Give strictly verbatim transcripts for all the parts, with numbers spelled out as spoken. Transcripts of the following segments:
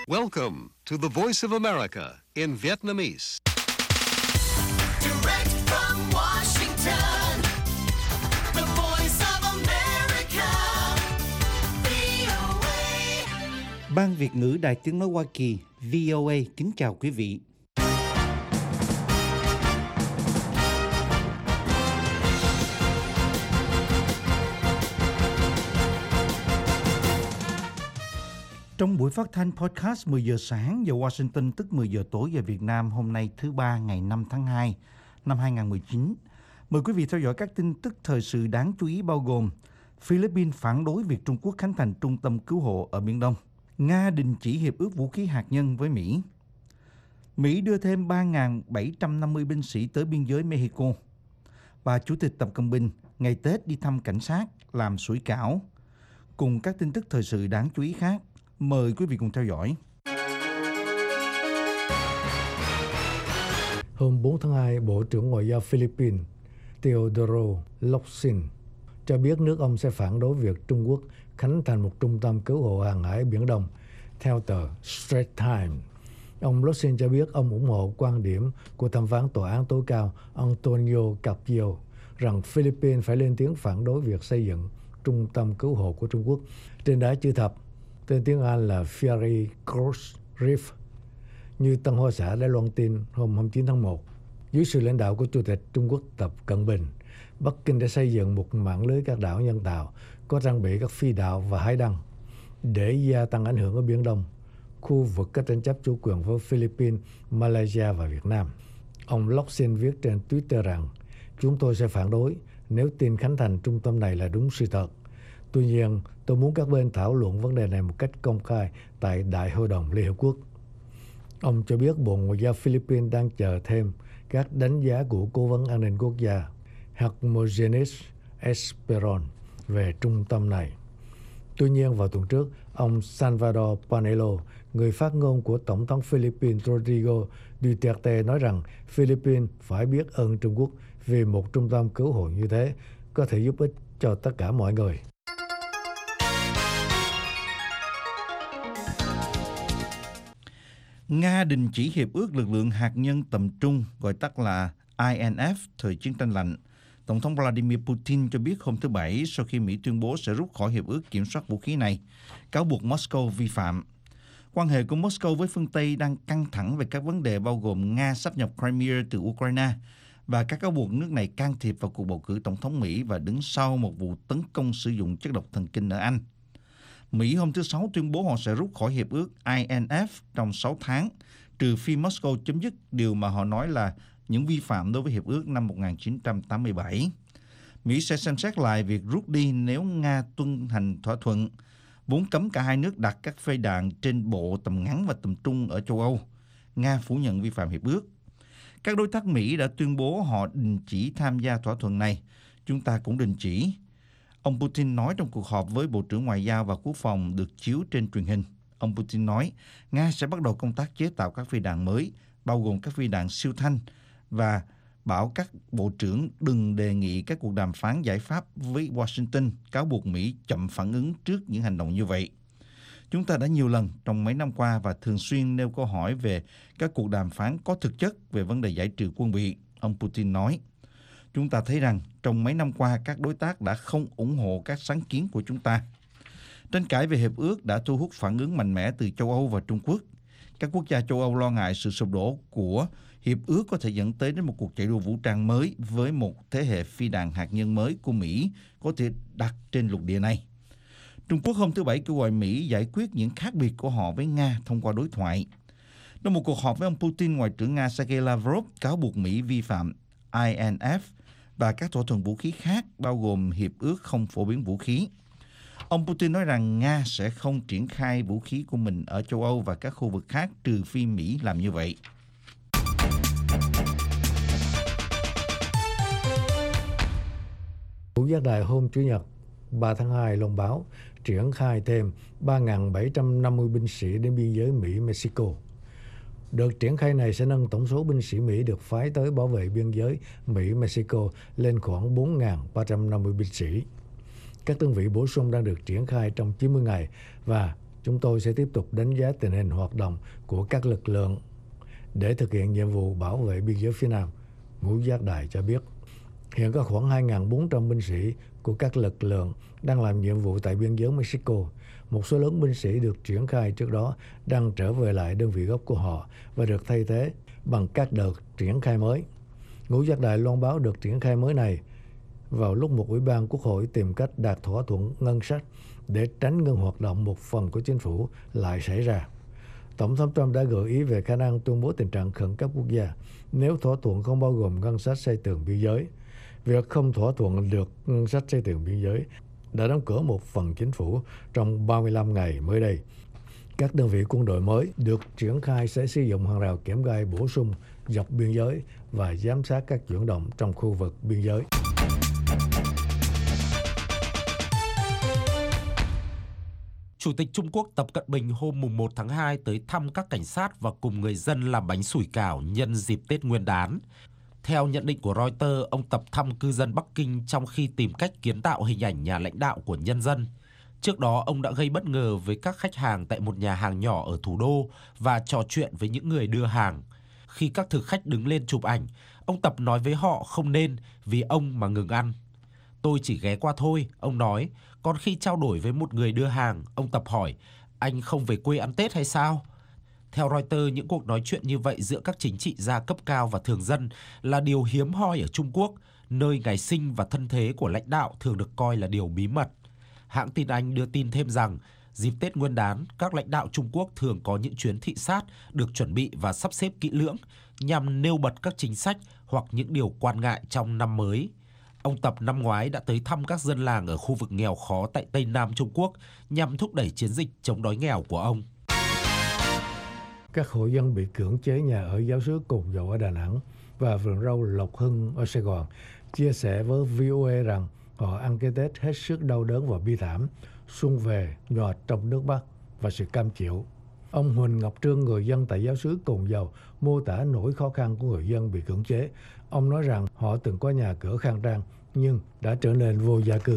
Welcome to the Voice of America in Vietnamese. Direct from Washington, the Voice of America, vê o a. Ban Việt ngữ Đài Tiếng nói Hoa Kỳ vê o a kính chào quý vị. Trong buổi phát thanh podcast mười giờ sáng giờ Washington tức mười giờ tối giờ Việt Nam hôm nay thứ ba ngày năm tháng hai năm hai không một chín, mời quý vị theo dõi các tin tức thời sự đáng chú ý bao gồm Philippines phản đối việc Trung Quốc khánh thành trung tâm cứu hộ ở Biển Đông, Nga đình chỉ hiệp ước vũ khí hạt nhân với Mỹ, Mỹ đưa thêm ba nghìn bảy trăm năm mươi binh sĩ tới biên giới Mexico, và Chủ tịch Tập Cận Bình ngày Tết đi thăm cảnh sát làm sủi cảo, cùng các tin tức thời sự đáng chú ý khác. Mời quý vị cùng theo dõi. Hôm bốn tháng hai, Bộ trưởng Ngoại giao Philippines Teodoro Locsin cho biết nước ông sẽ phản đối việc Trung Quốc khánh thành một trung tâm cứu hộ hàng hải Biển Đông, theo tờ Straits Times. Ông Locsin cho biết ông ủng hộ quan điểm của thẩm phán tòa án tối cao Antonio Carpio rằng Philippines phải lên tiếng phản đối việc xây dựng trung tâm cứu hộ của Trung Quốc trên đá chữ thập, tên tiếng Anh là Fiery Cross Reef, như Tân Hoa Xã đã loan tin hôm hai mươi chín tháng một. Dưới sự lãnh đạo của Chủ tịch Trung Quốc Tập Cận Bình, Bắc Kinh đã xây dựng một mạng lưới các đảo nhân tạo có trang bị các phi đạo và hải đăng để gia tăng ảnh hưởng ở Biển Đông, khu vực có tranh chấp chủ quyền với Philippines, Malaysia và Việt Nam. Ông Locsin viết trên Twitter rằng, chúng tôi sẽ phản đối nếu tin khánh thành trung tâm này là đúng sự thật. Tuy nhiên, tôi muốn các bên thảo luận vấn đề này một cách công khai tại Đại hội đồng Liên Hợp Quốc. Ông cho biết Bộ Ngoại giao Philippines đang chờ thêm các đánh giá của Cố vấn An ninh Quốc gia Hermogenes Esperon về trung tâm này. Tuy nhiên, vào tuần trước, ông Salvador Panelo, người phát ngôn của Tổng thống Philippines Rodrigo Duterte, nói rằng Philippines phải biết ơn Trung Quốc vì một trung tâm cứu hộ như thế có thể giúp ích cho tất cả mọi người. Nga đình chỉ hiệp ước lực lượng hạt nhân tầm trung, gọi tắt là I N F, thời chiến tranh lạnh. Tổng thống Vladimir Putin cho biết hôm thứ Bảy sau khi Mỹ tuyên bố sẽ rút khỏi hiệp ước kiểm soát vũ khí này, cáo buộc Moscow vi phạm. Quan hệ của Moscow với phương Tây đang căng thẳng về các vấn đề bao gồm Nga sáp nhập Crimea từ Ukraine và các cáo buộc nước này can thiệp vào cuộc bầu cử tổng thống Mỹ và đứng sau một vụ tấn công sử dụng chất độc thần kinh ở Anh. Mỹ hôm thứ Sáu tuyên bố họ sẽ rút khỏi hiệp ước I N F trong sáu tháng, trừ phi Moscow chấm dứt điều mà họ nói là những vi phạm đối với hiệp ước năm một nghìn chín trăm tám mươi bảy. Mỹ sẽ xem xét lại việc rút đi nếu Nga tuân hành thỏa thuận, vốn cấm cả hai nước đặt các phi đạn trên bộ tầm ngắn và tầm trung ở châu Âu. Nga phủ nhận vi phạm hiệp ước. Các đối tác Mỹ đã tuyên bố họ đình chỉ tham gia thỏa thuận này. Chúng ta cũng đình chỉ. Ông Putin nói trong cuộc họp với Bộ trưởng Ngoại giao và Quốc phòng được chiếu trên truyền hình. Ông Putin nói Nga sẽ bắt đầu công tác chế tạo các phi đạn mới, bao gồm các phi đạn siêu thanh, và bảo các bộ trưởng đừng đề nghị các cuộc đàm phán giải pháp với Washington, cáo buộc Mỹ chậm phản ứng trước những hành động như vậy. Chúng ta đã nhiều lần trong mấy năm qua và thường xuyên nêu câu hỏi về các cuộc đàm phán có thực chất về vấn đề giải trừ quân bị, ông Putin nói. Chúng ta thấy rằng trong mấy năm qua các đối tác đã không ủng hộ các sáng kiến của chúng ta. Tranh cãi về hiệp ước đã thu hút phản ứng mạnh mẽ từ châu Âu và Trung Quốc. Các quốc gia châu Âu lo ngại sự sụp đổ của hiệp ước có thể dẫn tới đến một cuộc chạy đua vũ trang mới với một thế hệ phi đạn hạt nhân mới của Mỹ có thể đặt trên lục địa này. Trung Quốc hôm thứ Bảy kêu gọi Mỹ giải quyết những khác biệt của họ với Nga thông qua đối thoại. Trong một cuộc họp với ông Putin, Ngoại trưởng Nga Sergei Lavrov cáo buộc Mỹ vi phạm I N F và các thỏa thuận vũ khí khác, bao gồm hiệp ước không phổ biến vũ khí. Ông Putin nói rằng Nga sẽ không triển khai vũ khí của mình ở châu Âu và các khu vực khác trừ phi Mỹ làm như vậy. Chủ giác đài hôm Chủ nhật ba tháng hai loan báo triển khai thêm ba nghìn bảy trăm năm mươi binh sĩ đến biên giới Mỹ-Mexico. Đợt triển khai này sẽ nâng tổng số binh sĩ Mỹ được phái tới bảo vệ biên giới Mỹ-Mexico lên khoảng bốn nghìn ba trăm năm mươi binh sĩ. Các đơn vị bổ sung đang được triển khai trong chín mươi ngày và Chúng tôi sẽ tiếp tục đánh giá tình hình hoạt động của các lực lượng để thực hiện nhiệm vụ bảo vệ biên giới phía Nam, Ngũ Giác Đài cho biết. Hiện có khoảng hai nghìn bốn trăm binh sĩ của các lực lượng đang làm nhiệm vụ tại biên giới Mexico. Một số lớn binh sĩ được triển khai trước đó đang trở về lại đơn vị gốc của họ và được thay thế bằng các đợt triển khai mới. Ngũ Giác Đài loan báo đợt triển khai mới này vào lúc một ủy ban quốc hội tìm cách đạt thỏa thuận ngân sách để tránh ngừng hoạt động một phần của chính phủ lại xảy ra. Tổng thống Trump đã gợi ý về khả năng tuyên bố tình trạng khẩn cấp quốc gia nếu thỏa thuận không bao gồm ngân sách xây tường biên giới. Việc không thỏa thuận được ngân sách xây tường biên giới đã đóng cửa một phần chính phủ trong ba mươi lăm ngày mới đây. Các đơn vị quân đội mới được triển khai sẽ sử dụng hàng rào kẽm gai bổ sung dọc biên giới và giám sát các chuyển động trong khu vực biên giới. Chủ tịch Trung Quốc Tập Cận Bình hôm mùng một tháng hai tới thăm các cảnh sát và cùng người dân làm bánh sủi cảo nhân dịp Tết Nguyên đán. Theo nhận định của Reuters, ông Tập thăm cư dân Bắc Kinh trong khi tìm cách kiến tạo hình ảnh nhà lãnh đạo của nhân dân. Trước đó, ông đã gây bất ngờ với các khách hàng tại một nhà hàng nhỏ ở thủ đô và trò chuyện với những người đưa hàng. Khi các thực khách đứng lên chụp ảnh, ông Tập nói với họ không nên vì ông mà ngừng ăn. Tôi chỉ ghé qua thôi, ông nói. Còn khi trao đổi với một người đưa hàng, ông Tập hỏi, anh không về quê ăn Tết hay sao? Theo Reuters, những cuộc nói chuyện như vậy giữa các chính trị gia cấp cao và thường dân là điều hiếm hoi ở Trung Quốc, nơi ngày sinh và thân thế của lãnh đạo thường được coi là điều bí mật. Hãng tin Anh đưa tin thêm rằng, dịp Tết Nguyên đán, các lãnh đạo Trung Quốc thường có những chuyến thị sát được chuẩn bị và sắp xếp kỹ lưỡng nhằm nêu bật các chính sách hoặc những điều quan ngại trong năm mới. Ông Tập năm ngoái đã tới thăm các dân làng ở khu vực nghèo khó tại Tây Nam Trung Quốc nhằm thúc đẩy chiến dịch chống đói nghèo của ông. Các hộ dân bị cưỡng chế nhà ở giáo xứ Cồn Dầu ở Đà Nẵng và vườn rau Lộc Hưng ở Sài Gòn chia sẻ với vê o a rằng họ ăn cái Tết hết sức đau đớn và bi thảm, xuân về nhòa trong nước mắt và sự cam chịu. Ông Huỳnh Ngọc Trương, người dân tại giáo xứ Cồn Dầu, mô tả nỗi khó khăn của người dân bị cưỡng chế. Ông nói rằng họ từng có nhà cửa khang trang nhưng đã trở nên vô gia cư.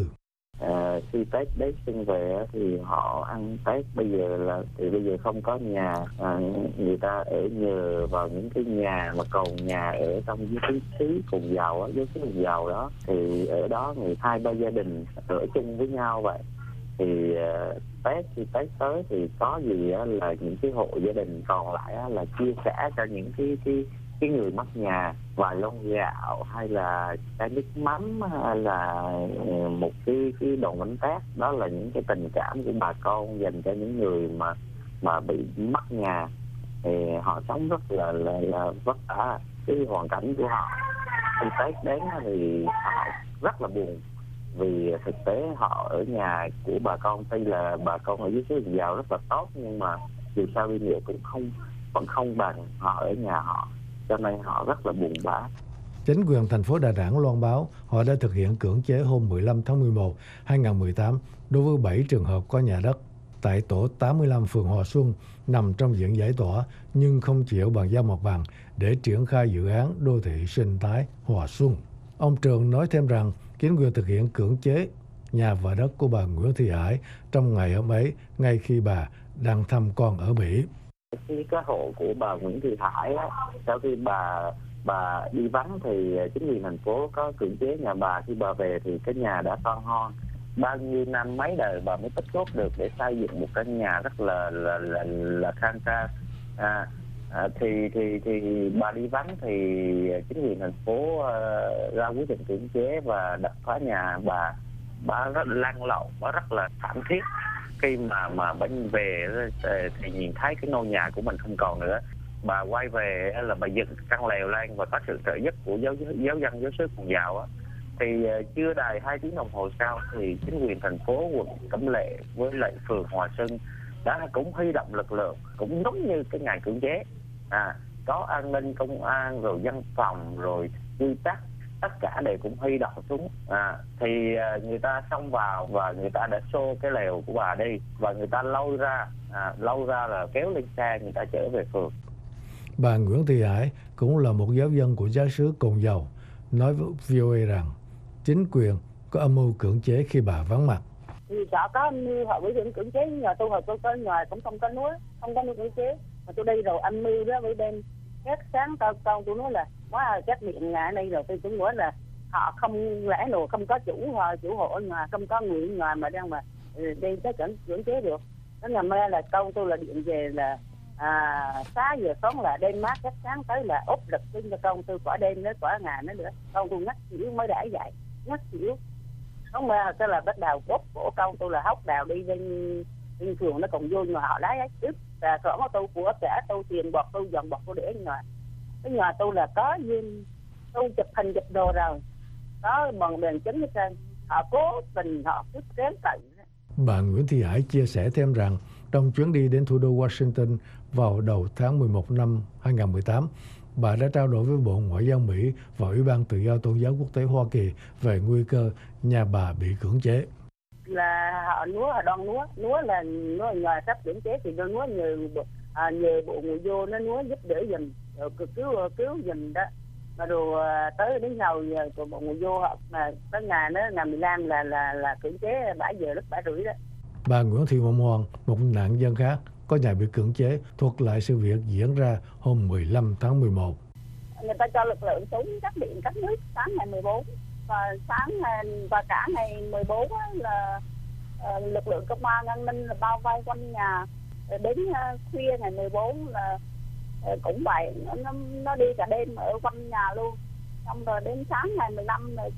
À, khi Tết đến xuân về thì họ ăn Tết bây giờ là thì bây giờ không có nhà, à, người ta ở nhờ vào những cái nhà mà còn nhà ở trong dưới cái xứ Cồn Dầu á, dưới xứ Cồn Dầu đó thì ở đó người hai ba gia đình ở chung với nhau vậy. Thì uh, Tết khi Tết tới thì có gì á, là những cái hộ gia đình còn lại á, là chia sẻ cho những cái cái cái người mất nhà vài lon gạo hay là cái nước mắm hay là một cái cái đòn bánh tét. Đó là những cái tình cảm của bà con dành cho những người mà mà bị mất nhà. Thì họ sống rất là là, là vất vả. Cái hoàn cảnh của họ khi Tết đến thì họ rất là buồn, vì thực tế họ ở nhà của bà con, tuy là bà con ở dưới xứ Cồn Dầu rất là tốt, nhưng mà dù sao đi nữa cũng không vẫn không bằng họ ở nhà họ, cho nên họ rất là buồn bã. Chính quyền thành phố Đà Nẵng loan báo họ đã thực hiện cưỡng chế hôm mười lăm tháng mười một năm hai nghìn không trăm mười tám đối với bảy trường hợp có nhà đất tại tổ tám mươi lăm phường Hòa Xuân nằm trong diện giải tỏa nhưng không chịu bàn giao mặt bằng để triển khai dự án đô thị sinh thái Hòa Xuân. Ông Trường nói thêm rằng chính quyền thực hiện cưỡng chế nhà và đất của bà Nguyễn Thị Hải trong ngày hôm ấy, ngay khi bà đang thăm con ở Mỹ. Cái cái hộ của bà Nguyễn Thị Hải á, sau khi bà bà đi vắng thì chính quyền thành phố có cưỡng chế nhà bà. Khi bà về thì cái nhà đã toan hoang, bao nhiêu năm mấy đời bà mới tích góp được để xây dựng một căn nhà rất là là là, là khang trang. À, à, thì thì thì bà đi vắng thì chính quyền thành phố uh, ra quyết định cưỡng chế và đập phá nhà bà. Bà rất lăn lộn, bà rất là thảm thiết. Khi mà mà bệnh về thì nhìn thấy cái ngôi nhà của mình không còn nữa, bà quay về là bà dựng căn lều lên và có sự trợ giúp của giáo giáo dân giáo xứ Cồn Dầu á. Thì chưa đầy hai tiếng đồng hồ sau thì chính quyền thành phố quận Cẩm Lệ với lại phường Hòa Xuân đã cũng huy động lực lượng, cũng giống như cái ngày cưỡng chế, à có an ninh công an rồi dân phòng rồi quy tắc, tất cả đều cũng huy động xuống. À, thì người ta xông vào và người ta đã xô cái lều của bà đi và người ta lôi ra, à, lôi ra là kéo lên xe người ta trở về phường. Bà Nguyễn Thị Hải cũng là một giáo dân của giáo xứ Cồn Dầu, nói với vê o a rằng chính quyền có âm mưu cưỡng chế khi bà vắng mặt. thì họ có mưu, họ với những cưỡng chế nhờ tôi, họ tôi có nhờ cũng không có nuôi, không có nuôi cưỡng chế, mà tôi đi rồi âm mưu đó với bên các sáng con con tôi nói là quá các điện nhà đây rồi, tôi cũng nói là họ không lẽ nào không có chủ họ chủ hộ mà không có người ngoài mà đang mà đi tới cảnh cưỡng chế được. Đó là mê là câu tôi là điện về là à, sáng giờ sống là đêm mát, các sáng tới là úp lực cho con tôi quả đêm nữa quả ngày nữa nữa, con tôi ngắt xỉu mới đã dậy, ngắt xỉu. Không mê cái là bắt đầu bóp cổ con tôi là hóc đào đi bên bên phường nó còn vô nhà họ đá ấy trước là còn có tôi của cả tôi tiền bọt tôi dọn bọt tôi để ở nhà. Cái nhà tôi là có duyên tôi chụp hình chụp đồ rồi, có bằng bằng chứng hết trơn, họ cố tình họ cứ kén cận. Bà Nguyễn Thị Hải chia sẻ thêm rằng trong chuyến đi đến thủ đô Washington vào đầu tháng mười một năm hai nghìn không trăm mười tám, bà đã trao đổi với Bộ Ngoại giao Mỹ và Ủy ban Tự do Tôn giáo Quốc tế Hoa Kỳ về nguy cơ nhà bà bị cưỡng chế. Là họ núa, họ đoan núa, núa là núa nhờ sắp cưỡng chế thì tôi núa nhờ à, nhờ Bộ Ngoại giao nó núa giúp đỡ giùm, rồi cứu cứu, cứu giùm đó. Mà rồi tới đến đầu giờ của Bộ Ngoại giao họ mà tới ngày nó ngày mười lăm là là là cưỡng chế bảy giờ lúc bảy rưỡi đó. Bà Nguyễn Thị Mộng Hoàng, một nạn nhân khác có nhà bị cưỡng chế, thuật lại sự việc diễn ra hôm mười lăm tháng mười một. Người ta cho lực lượng xuống cắt điện cắt nước sáng ngày mười bốn và sáng và cả ngày mười bốn là uh, lực lượng công an an ninh là bao vây quanh nhà. Rồi đến uh, khuya ngày mười bốn là uh, cũng vậy, nó nó đi cả đêm ở quanh nhà luôn. Xong rồi đến sáng ngày mười lăm rồi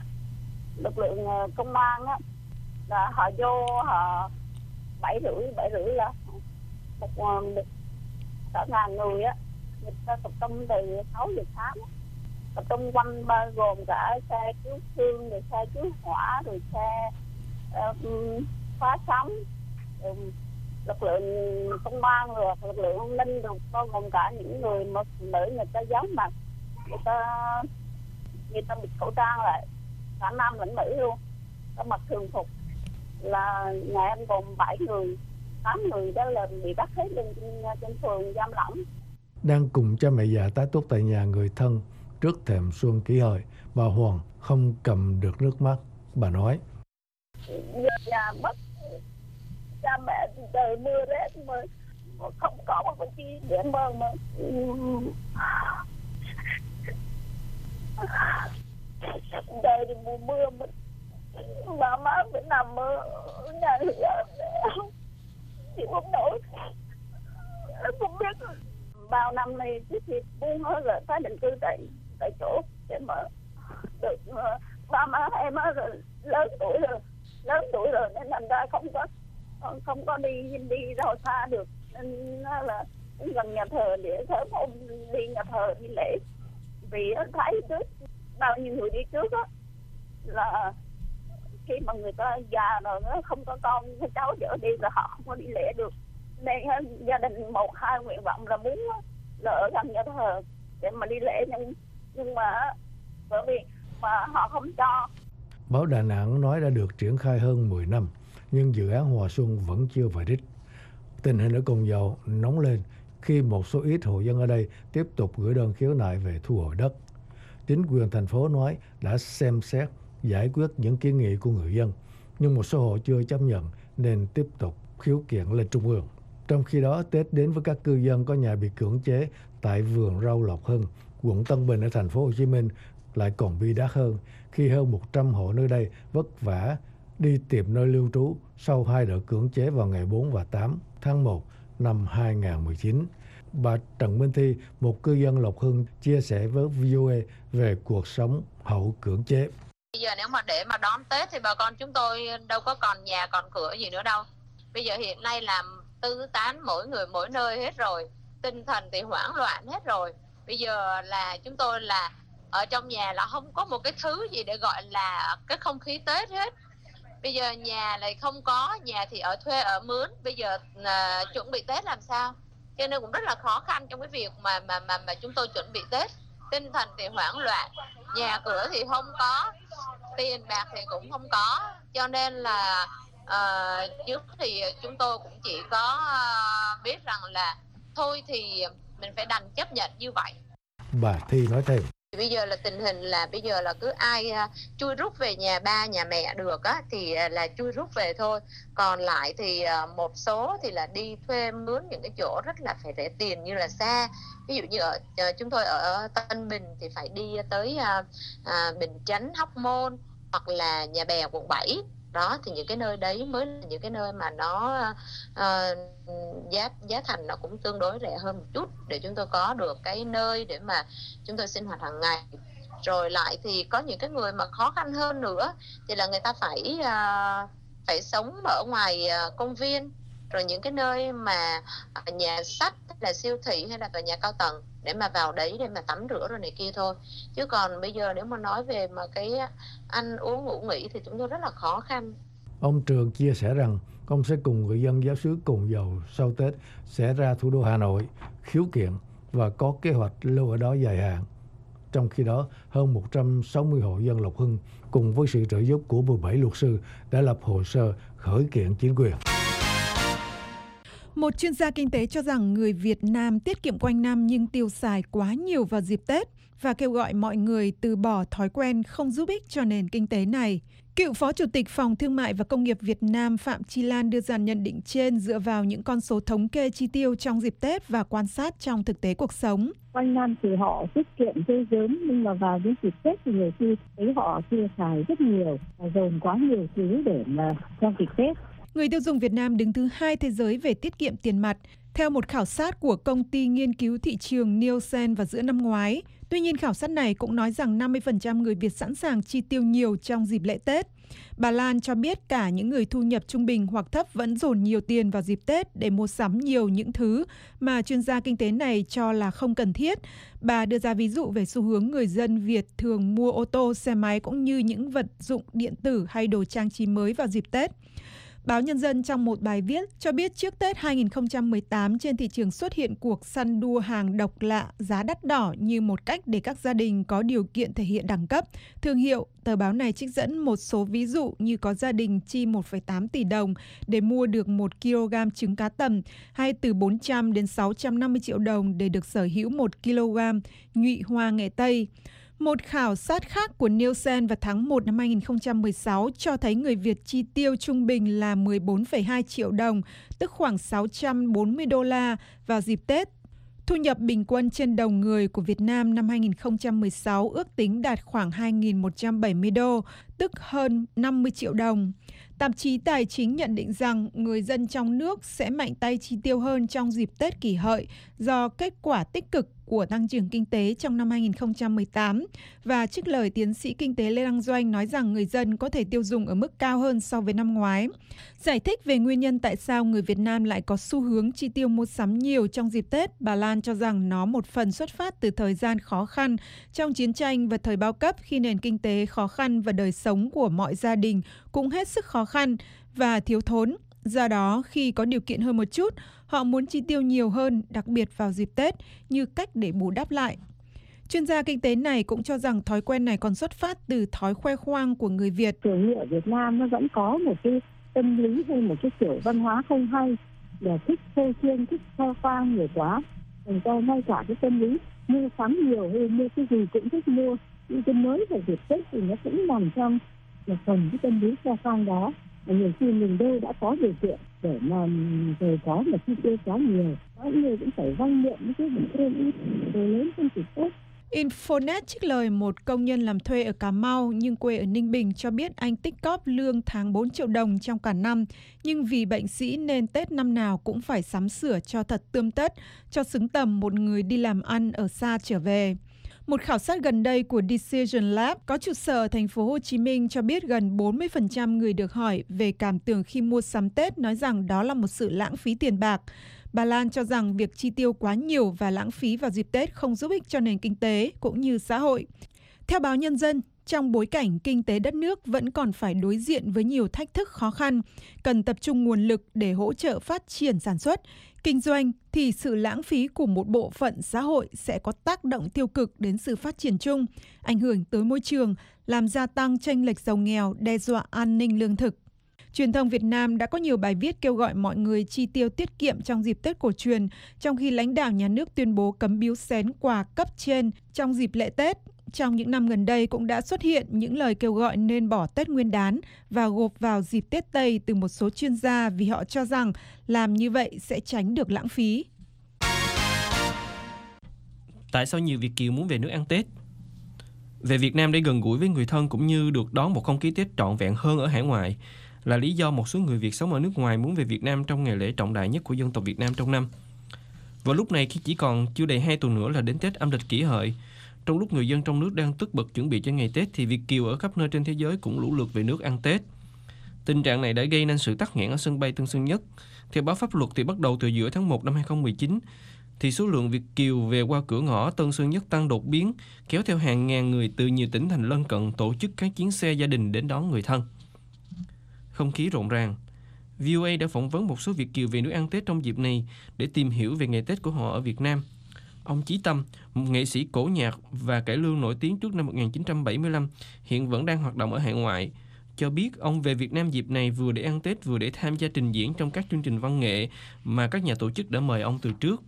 lực lượng uh, công an á là họ vô họ bảy rưỡi bảy rưỡi là một uh, cả ngàn người á, người ta tập trung từ sáu giờ sáng, tập trung quanh bao gồm cả xe cứu thương, rồi xe cứu hỏa, rồi xe uh, phá sóng, rồi lực lượng công an, rồi lực lượng an ninh, rồi bao gồm cả những người mà phụ nữ người ta giấu mặt, người ta người ta bịt khẩu trang lại, cả nam lẫn nữ luôn, có mặc thường phục. Là nhà em gồm bảy người, tám người đó là bị bắt hết lên trên phường giam lỏng. Đang cùng cha mẹ già tái túc tại nhà người thân trước thềm xuân Kỷ Hợi, bà Hoàng không cầm được nước mắt. Bà nói: Nhà mất cha mẹ thì trời mưa rét mà không có một cái chi để mơ mà đời thì mùa mưa mà mà má phải nằm ở nhà lửa thì không nổi. Không biết bao năm nay trước khi buông hết rồi tái định cư tại tại chỗ để mà được ba má em á rồi lớn tuổi rồi lớn tuổi rồi nên thành ra không có không có đi đi đâu xa được, nên là gần nhà thờ để sớm hôm đi nhà thờ đi lễ. Vì thấy trước bao nhiêu người đi trước á là khi mà người ta già rồi nó không có con cháu chở đi là họ không có đi lễ được, nên gia đình một hai nguyện vọng là muốn là ở gần nhà thờ để mà đi lễ, nhưng nhưng mà bởi vì mà họ không cho. Báo Đà Nẵng nói đã được triển khai hơn mười năm, nhưng dự án Hòa Xuân vẫn chưa về đích. Tình hình ở Cồn Dầu nóng lên khi một số ít hộ dân ở đây tiếp tục gửi đơn khiếu nại về thu hồi đất. Chính quyền thành phố nói đã xem xét giải quyết những kiến nghị của người dân, nhưng một số hộ chưa chấp nhận nên tiếp tục khiếu kiện lên Trung ương. Trong khi đó, Tết đến với các cư dân có nhà bị cưỡng chế tại vườn rau Lộc Hưng, quận Tân Bình ở thành phố Hồ Chí Minh lại còn bi đát hơn khi hơn một trăm hộ nơi đây vất vả đi tìm nơi lưu trú sau hai đợt cưỡng chế vào ngày bốn và tám tháng một năm hai nghìn không trăm mười chín. Bà Trần Minh Thi, một cư dân Lộc Hưng, chia sẻ với vê o a về cuộc sống hậu cưỡng chế. Bây giờ nếu mà để mà đón Tết thì bà con chúng tôi đâu có còn nhà còn cửa gì nữa đâu. Bây giờ hiện nay làm tư tán mỗi người mỗi nơi hết rồi, tinh thần thì hoảng loạn hết rồi. Bây giờ là chúng tôi là ở trong nhà là không có một cái thứ gì để gọi là cái không khí Tết hết. Bây giờ nhà lại không có, nhà thì ở thuê ở mướn, bây giờ à, chuẩn bị Tết làm sao? Cho nên cũng rất là khó khăn trong cái việc mà mà mà mà chúng tôi chuẩn bị Tết. Tinh thần thì hoảng loạn, nhà cửa thì không có, tiền bạc thì cũng không có, cho nên là uh, trước thì chúng tôi cũng chỉ có uh, biết rằng là thôi thì mình phải đành chấp nhận như vậy. Bà Thi nói thêm. Bây giờ là tình hình là bây giờ là cứ ai uh, chui rút về nhà ba nhà mẹ được á thì uh, là chui rút về thôi. Còn lại thì uh, một số thì là đi thuê mướn những cái chỗ rất là phải rẻ tiền như là xa. Ví dụ như ở uh, chúng tôi ở Tân Bình thì phải đi tới uh, uh, Bình Chánh, Hóc Môn hoặc là Nhà Bè, quận bảy. Đó thì những cái nơi đấy mới là những cái nơi mà nó uh, giá giá thành nó cũng tương đối rẻ hơn một chút để chúng tôi có được cái nơi để mà chúng tôi sinh hoạt hàng ngày. Rồi lại thì có những cái người mà khó khăn hơn nữa thì là người ta phải uh, phải sống ở ngoài uh, công viên, rồi những cái nơi mà uh, nhà sách hay là siêu thị hay là tòa nhà cao tầng để mà vào đấy để mà tắm rửa rồi này kia thôi. Chứ còn bây giờ nếu mà nói về mà cái ăn uống ngủ nghỉ thì chúng tôi rất là khó khăn. Ông Trường chia sẻ rằng ông sẽ cùng người dân giáo xứ Cồn Dầu sau Tết sẽ ra thủ đô Hà Nội khiếu kiện và có kế hoạch lưu ở đó dài hạn. Trong khi đó, hơn một trăm sáu mươi hộ dân Lộc Hưng cùng với sự trợ giúp của mười bảy luật sư đã lập hồ sơ khởi kiện chính quyền. Một chuyên gia kinh tế cho rằng người Việt Nam tiết kiệm quanh năm nhưng tiêu xài quá nhiều vào dịp Tết và kêu gọi mọi người từ bỏ thói quen không giúp ích cho nền kinh tế này. Cựu Phó Chủ tịch Phòng Thương mại và Công nghiệp Việt Nam Phạm Chi Lan đưa ra nhận định trên dựa vào những con số thống kê chi tiêu trong dịp Tết và quan sát trong thực tế cuộc sống. Quanh năm thì họ tiết kiệm tiêu gớm, nhưng mà vào những dịp Tết thì nhiều khi thấy họ tiêu xài rất nhiều và dồn quá nhiều thứ để mà trong dịp Tết. Người tiêu dùng Việt Nam đứng thứ hai thế giới về tiết kiệm tiền mặt, theo một khảo sát của công ty nghiên cứu thị trường Nielsen vào giữa năm ngoái. Tuy nhiên, khảo sát này cũng nói rằng năm mươi phần trăm người Việt sẵn sàng chi tiêu nhiều trong dịp lễ Tết. Bà Lan cho biết cả những người thu nhập trung bình hoặc thấp vẫn dồn nhiều tiền vào dịp Tết để mua sắm nhiều những thứ mà chuyên gia kinh tế này cho là không cần thiết. Bà đưa ra ví dụ về xu hướng người dân Việt thường mua ô tô, xe máy cũng như những vật dụng điện tử hay đồ trang trí mới vào dịp Tết. Báo Nhân dân trong một bài viết cho biết trước Tết hai nghìn không trăm mười tám trên thị trường xuất hiện cuộc săn đua hàng độc lạ giá đắt đỏ như một cách để các gia đình có điều kiện thể hiện đẳng cấp, thương hiệu. Tờ báo này trích dẫn một số ví dụ như có gia đình chi một phẩy tám tỷ đồng để mua được một ki lô gam trứng cá tầm, hay từ bốn trăm đến sáu trăm năm mươi triệu đồng để được sở hữu một ki lô gam nhụy hoa nghệ Tây. Một khảo sát khác của Nielsen vào tháng một năm hai nghìn không trăm mười sáu cho thấy người Việt chi tiêu trung bình là mười bốn phẩy hai triệu đồng, tức khoảng sáu trăm bốn mươi đô la vào dịp Tết. Thu nhập bình quân trên đầu người của Việt Nam năm hai nghìn không trăm mười sáu ước tính đạt khoảng hai nghìn một trăm bảy mươi đô, tức hơn năm mươi triệu đồng. Tạp chí Tài chính nhận định rằng người dân trong nước sẽ mạnh tay chi tiêu hơn trong dịp Tết Kỷ Hợi do kết quả tích cực của tăng trưởng kinh tế trong năm hai nghìn không trăm mười tám và trích lời tiến sĩ kinh tế Lê Đăng Doanh nói rằng người dân có thể tiêu dùng ở mức cao hơn so với năm ngoái. Giải thích về nguyên nhân tại sao người Việt Nam lại có xu hướng chi tiêu mua sắm nhiều trong dịp Tết, bà Lan cho rằng nó một phần xuất phát từ thời gian khó khăn trong chiến tranh và thời bao cấp khi nền kinh tế khó khăn và đời sống của mọi gia đình cũng hết sức khó khăn và thiếu thốn. Do đó, khi có điều kiện hơn một chút, họ muốn chi tiêu nhiều hơn, đặc biệt vào dịp Tết, như cách để bù đắp lại. Chuyên gia kinh tế này cũng cho rằng thói quen này còn xuất phát từ thói khoe khoang của người Việt. Thường như ở Việt Nam nó vẫn có một cái tâm lý hay một cái kiểu văn hóa không hay, là thích phô trương, thích khoe khoang nhiều quá. Thành ra ngay cả cái tâm lý mua sắm nhiều hay mua cái gì cũng thích mua, nhưng cái mới về dịp Tết thì nó cũng nằm trong một phần cái tâm lý khoe khoang đó. Nhiều khi mình đâu đã có điều kiện để mà về có mà chi tiêu quá nhiều, có người cũng phải vay mượn những cái vật tư rồi lớn trong dịp Tết. Infonet trích lời một công nhân làm thuê ở Cà Mau nhưng quê ở Ninh Bình cho biết anh tích cóp lương tháng bốn triệu đồng trong cả năm, nhưng vì bệnh sĩ nên Tết năm nào cũng phải sắm sửa cho thật tươm tất, cho xứng tầm một người đi làm ăn ở xa trở về. Một khảo sát gần đây của Decision Lab có trụ sở ở thành phố Hồ Chí Minh cho biết gần bốn mươi phần trăm người được hỏi về cảm tưởng khi mua sắm Tết nói rằng đó là một sự lãng phí tiền bạc. Bà Lan cho rằng việc chi tiêu quá nhiều và lãng phí vào dịp Tết không giúp ích cho nền kinh tế cũng như xã hội. Theo báo Nhân dân, trong bối cảnh kinh tế đất nước vẫn còn phải đối diện với nhiều thách thức khó khăn, cần tập trung nguồn lực để hỗ trợ phát triển sản xuất, kinh doanh, thì sự lãng phí của một bộ phận xã hội sẽ có tác động tiêu cực đến sự phát triển chung, ảnh hưởng tới môi trường, làm gia tăng chênh lệch giàu nghèo, đe dọa an ninh lương thực. Truyền thông Việt Nam đã có nhiều bài viết kêu gọi mọi người chi tiêu tiết kiệm trong dịp Tết cổ truyền, trong khi lãnh đạo nhà nước tuyên bố cấm biếu xén quà cấp trên trong dịp lễ Tết. Trong những năm gần đây cũng đã xuất hiện những lời kêu gọi nên bỏ Tết Nguyên đán và gộp vào dịp Tết Tây từ một số chuyên gia vì họ cho rằng làm như vậy sẽ tránh được lãng phí. Tại sao nhiều Việt kiều muốn về nước ăn Tết? Về Việt Nam để gần gũi với người thân cũng như được đón một không khí Tết trọn vẹn hơn ở hải ngoại là lý do một số người Việt sống ở nước ngoài muốn về Việt Nam trong ngày lễ trọng đại nhất của dân tộc Việt Nam trong năm. Vào lúc này khi chỉ còn chưa đầy hai tuần nữa là đến Tết âm lịch Kỷ Hợi, trong lúc người dân trong nước đang tất bật chuẩn bị cho ngày Tết thì Việt kiều ở khắp nơi trên thế giới cũng lũ lượt về nước ăn Tết. Tình trạng này đã gây nên sự tắc nghẽn ở sân bay Tân Sơn Nhất. Theo báo pháp luật thì bắt đầu từ giữa tháng một năm hai không một chín, thì số lượng Việt kiều về qua cửa ngõ Tân Sơn Nhất tăng đột biến, kéo theo hàng ngàn người từ nhiều tỉnh thành lân cận tổ chức các chuyến xe gia đình đến đón người thân. Không khí rộn ràng. vê o a đã phỏng vấn một số Việt kiều về nước ăn Tết trong dịp này để tìm hiểu về ngày Tết của họ ở Việt Nam. Ông Chí Tâm, một nghệ sĩ cổ nhạc và cải lương nổi tiếng trước năm một nghìn chín trăm bảy mươi lăm, hiện vẫn đang hoạt động ở hải ngoại, cho biết ông về Việt Nam dịp này vừa để ăn Tết vừa để tham gia trình diễn trong các chương trình văn nghệ mà các nhà tổ chức đã mời ông từ trước.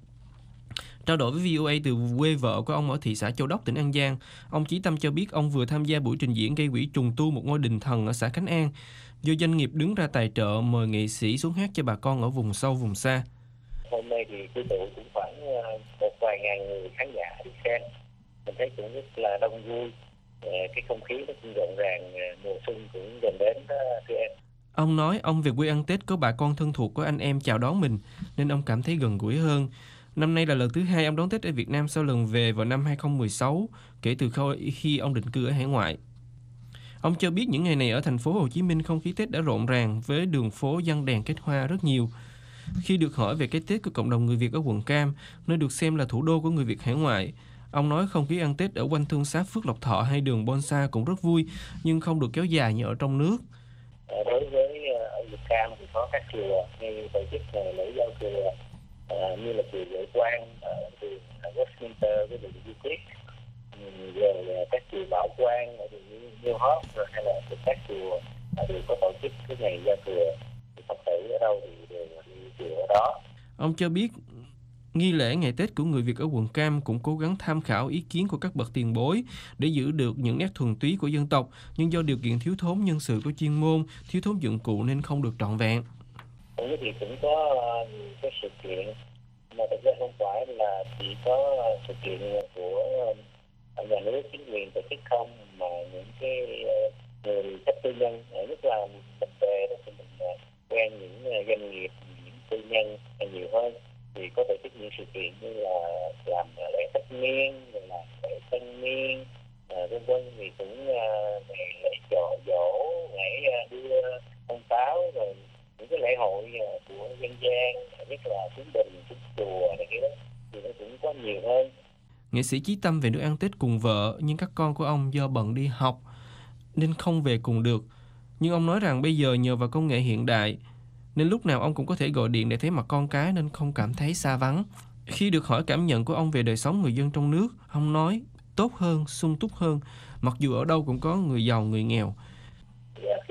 Trao đổi với vê o a từ quê vợ của ông ở thị xã Châu Đốc, tỉnh An Giang, ông Chí Tâm cho biết ông vừa tham gia buổi trình diễn gây quỹ trùng tu một ngôi đình thần ở xã Khánh An, do doanh nghiệp đứng ra tài trợ mời nghệ sĩ xuống hát cho bà con ở vùng sâu, vùng xa. Hôm nay thì quy tụ cũng khoảng một vài ngàn người khán giả đi xem. Mình thấy cũng rất là đông vui. Cái không khí nó cũng rộn ràng, mùa xuân cũng gần đến đó thưa em. Ông nói ông về quê ăn Tết có bà con thân thuộc của anh em chào đón mình nên ông cảm thấy gần gũi hơn. Năm nay là lần thứ hai ông đón Tết ở Việt Nam sau lần về vào năm hai không một sáu, kể từ khi ông định cư ở hải ngoại. Ông cho biết những ngày này ở thành phố Hồ Chí Minh không khí Tết đã rộn ràng với đường phố giăng đèn kết hoa rất nhiều. Khi được hỏi về cái Tết của cộng đồng người Việt ở quận Cam, nơi được xem là thủ đô của người Việt hải ngoại, ông nói không khí ăn Tết ở quanh thương xá Phước Lộc Thọ hay đường Bonsa cũng rất vui, nhưng không được kéo dài như ở trong nước. Đối với ở Việt Cam thì có các chùa như tổ chức lễ giao thừa, như là chùa Vệ Quang ở đường Westminster với đường Euclid, rồi các chùa Bảo Quang ở đường New Hope, rồi hay là các chùa đều có tổ chức cái ngày giao thừa. Phật tử ở đâu thì đều đi chùa ở đó. Ông cho biết nghi lễ ngày Tết của người Việt ở quận Cam cũng cố gắng tham khảo ý kiến của các bậc tiền bối để giữ được những nét thuần túy của dân tộc, nhưng do điều kiện thiếu thốn nhân sự của chuyên môn, thiếu thốn dụng cụ nên không được trọn vẹn. Cũng thì cũng có nhiều cái sự kiện mà thực ra không phải là chỉ có sự kiện của nhà nước, chính quyền tổ chức không, mà những cái người khách tư nhân, nhất là mình về đó thì mình quen những doanh nghiệp, những tư nhân nhiều hơn, thì có tổ chức những sự kiện như là làm lễ tất niên, làm lễ tân niên, vân vân, thì cũng ngày lễ dỗ dỗ, lễ đưa ông táo, rồi những cái lễ hội của dân gian, nhất là cúng đình, cúng chùa này kia đó, thì nó cũng có nhiều hơn. Nghệ sĩ Chí Tâm về nước ăn Tết cùng vợ, nhưng các con của ông do bận đi học nên không về cùng được. Nhưng ông nói rằng bây giờ nhờ vào công nghệ hiện đại nên lúc nào ông cũng có thể gọi điện để thấy mặt con cái nên không cảm thấy xa vắng. Khi được hỏi cảm nhận của ông về đời sống người dân trong nước, ông nói tốt hơn, sung túc hơn, mặc dù ở đâu cũng có người giàu, người nghèo. Dạ thì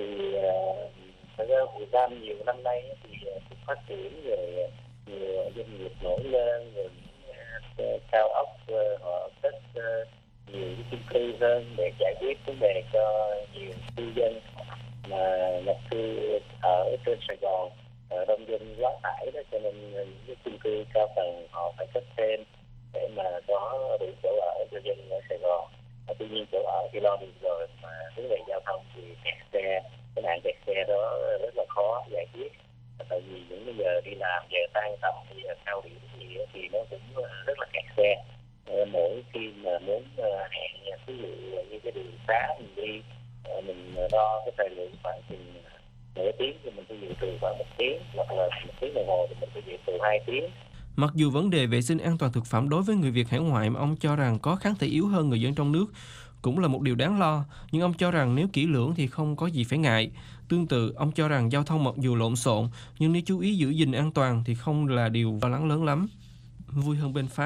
thật ra Việt Nam nhiều năm nay thì cũng phát triển, rồi nhiều doanh nghiệp nổi lên, rồi những cao ốc họ thích nhiều cái chung cư hơn để giải quyết vấn đề cho nhiều cư dân mà nhập cư ở trên Sài Gòn đông dân quá tải đó, cho nên những cái chung cư cao tầng họ phải cấp thêm để mà có đủ chỗ ở cho dân ở Sài Gòn. Và tuy nhiên chỗ ở thì lo được rồi, mà vấn đề giao thông thì kẹt xe, cái nạn kẹt xe đó rất là khó giải quyết. Tại vì những bây giờ đi làm giờ tan tầm thì cao điểm gì thì nó cũng rất là kẹt xe. Mỗi khi mà muốn hẹn ví dụ như cái đường xá mình đi, mình đo cái thời lượng khoảng chừng nửa tiếng thì mình phải dự trù khoảng một tiếng, hoặc là một tiếng đồng hồ thì mình phải dự trù hai tiếng. Mặc dù vấn đề vệ sinh an toàn thực phẩm đối với người Việt hải ngoại mà ông cho rằng có kháng thể yếu hơn người dân trong nước cũng là một điều đáng lo, nhưng ông cho rằng nếu kỹ lưỡng thì không có gì phải ngại. Tương tự, ông cho rằng giao thông mặc dù lộn xộn, nhưng nếu chú ý giữ gìn an toàn thì không là điều lo lắng lớn lắm. Vui hơn bên Pháp,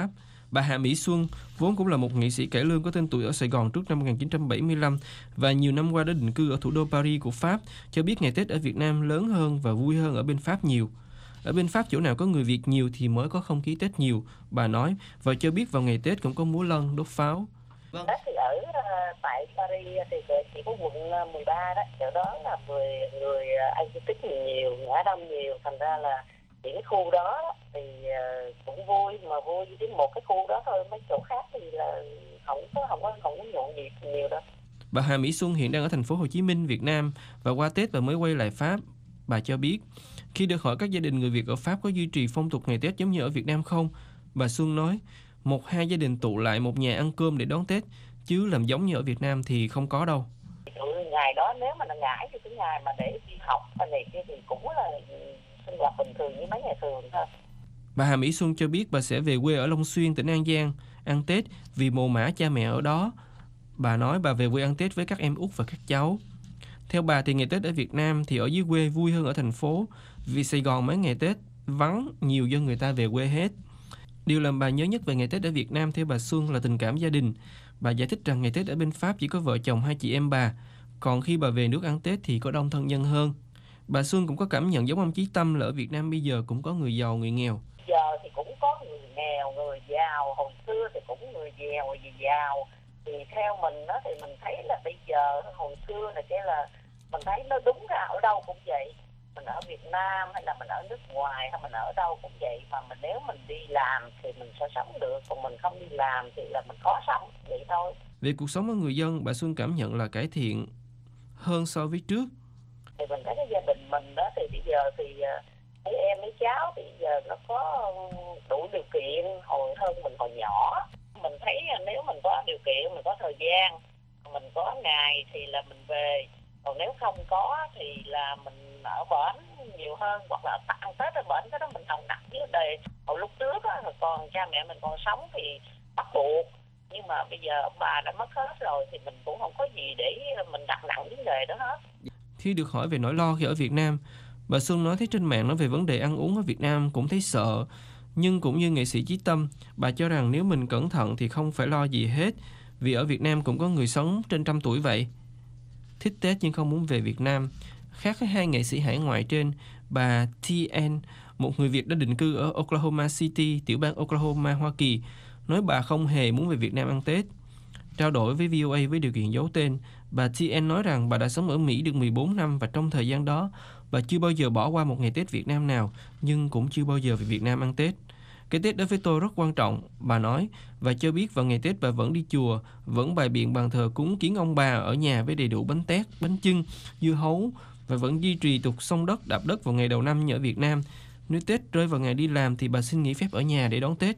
Bà Hạ Mỹ Xuân vốn cũng là một nghệ sĩ cải lương có tên tuổi ở Sài Gòn trước năm một nghìn chín trăm bảy mươi lăm và nhiều năm qua đã định cư ở thủ đô Paris của Pháp, cho biết ngày Tết ở Việt Nam lớn hơn và vui hơn ở bên Pháp nhiều. Ở bên Pháp chỗ nào có người Việt nhiều thì mới có không khí Tết nhiều, bà nói, và cho biết vào ngày Tết cũng có múa lân, đốt pháo. Vâng. Thì ở uh, tại Paris thì chỉ có quận mười ba đó, chỗ đó là người người Anh tích nhiều, người Á Đông nhiều, thành ra là những cái khu đó thì uh, cũng vui, mà vui đến một cái khu đó thôi, mấy chỗ khác thì là không có không có không có nhộn nhịp nhiều đâu. Bà Hà Mỹ Xuân hiện đang ở thành phố Hồ Chí Minh, Việt Nam và qua Tết và mới quay lại Pháp. Bà cho biết khi được hỏi các gia đình người Việt ở Pháp có duy trì phong tục ngày Tết giống như ở Việt Nam không, bà Xuân nói một hai gia đình tụ lại một nhà ăn cơm để đón Tết, chứ làm giống như ở Việt Nam thì không có đâu. Ngày đó nếu mà là ngải thì cái ngày mà để đi học và này kia thì cũng là sinh hoạt bình thường như mấy ngày thường thôi. Bà Hà Mỹ Xuân cho biết bà sẽ về quê ở Long Xuyên, tỉnh An Giang ăn Tết vì mồ mả cha mẹ ở đó. Bà nói bà về quê ăn Tết với các em út và các cháu. Theo bà thì ngày Tết ở Việt Nam thì ở dưới quê vui hơn ở thành phố, vì Sài Gòn mấy ngày Tết vắng, nhiều dân người ta về quê hết. Điều làm bà nhớ nhất về ngày Tết ở Việt Nam theo bà Xuân là tình cảm gia đình. Bà giải thích rằng ngày Tết ở bên Pháp chỉ có vợ chồng hai chị em bà, còn khi bà về nước ăn Tết thì có đông thân nhân hơn. Bà Xuân cũng có cảm nhận giống ông Chí Tâm là ở Việt Nam bây giờ cũng có người giàu, người nghèo. Giờ thì cũng có người nghèo, người giàu, hồi xưa thì cũng người nghèo, người giàu. Thì theo mình đó thì mình thấy là bây giờ, hồi xưa là cái là mình thấy nó đúng ra ở đâu cũng vậy. Mình ở Việt Nam hay là mình ở nước ngoài hay mình ở đâu cũng vậy, mà mình nếu mình đi làm thì mình sẽ sống được, còn mình không đi làm thì là mình khó sống, vậy thôi. Về cuộc sống của người dân, bà Xuân cảm nhận là cải thiện hơn so với trước. Thì mình thấy cái gia đình mình đó thì bây giờ thì mấy em mấy cháu thì bây giờ nó có đủ điều kiện hồi hơn mình hồi nhỏ. Mình thấy nếu mình có điều kiện, mình có thời gian, mình có ngày thì là mình về. Còn nếu không có thì là mình ở bển nhiều hơn, hoặc là ăn Tết ở bển, cái đó mình không đặt vấn đề. Hồi lúc trước á, còn cha mẹ mình còn sống thì bắt buộc, nhưng mà bây giờ ông bà đã mất hết rồi thì mình cũng không có gì để mình đặt nặng vấn đề đó hết. Khi được hỏi về nỗi lo khi ở Việt Nam, bà Xuân nói thấy trên mạng nói về vấn đề ăn uống ở Việt Nam cũng thấy sợ. Nhưng cũng như nghệ sĩ Chí Tâm, bà cho rằng nếu mình cẩn thận thì không phải lo gì hết, vì ở Việt Nam cũng có người sống trên trăm tuổi vậy. Thích Tết nhưng không muốn về Việt Nam. Khác với hai nghệ sĩ hải ngoại trên, bà T N, một người Việt đã định cư ở Oklahoma City, tiểu bang Oklahoma, Hoa Kỳ, nói bà không hề muốn về Việt Nam ăn Tết. Trao đổi với vê o a với điều kiện giấu tên, bà T N nói rằng bà đã sống ở Mỹ được mười bốn năm và trong thời gian đó, bà chưa bao giờ bỏ qua một ngày Tết Việt Nam nào, nhưng cũng chưa bao giờ về Việt Nam ăn Tết. Cái Tết đối với tôi rất quan trọng, bà nói, và cho biết vào ngày Tết bà vẫn đi chùa, vẫn bày biện bàn thờ cúng kiến ông bà ở nhà với đầy đủ bánh tét, bánh chưng, dưa hấu, và vẫn duy trì tục xông đất, đạp đất vào ngày đầu năm như ở Việt Nam. Nếu Tết rơi vào ngày đi làm thì bà xin nghỉ phép ở nhà để đón Tết.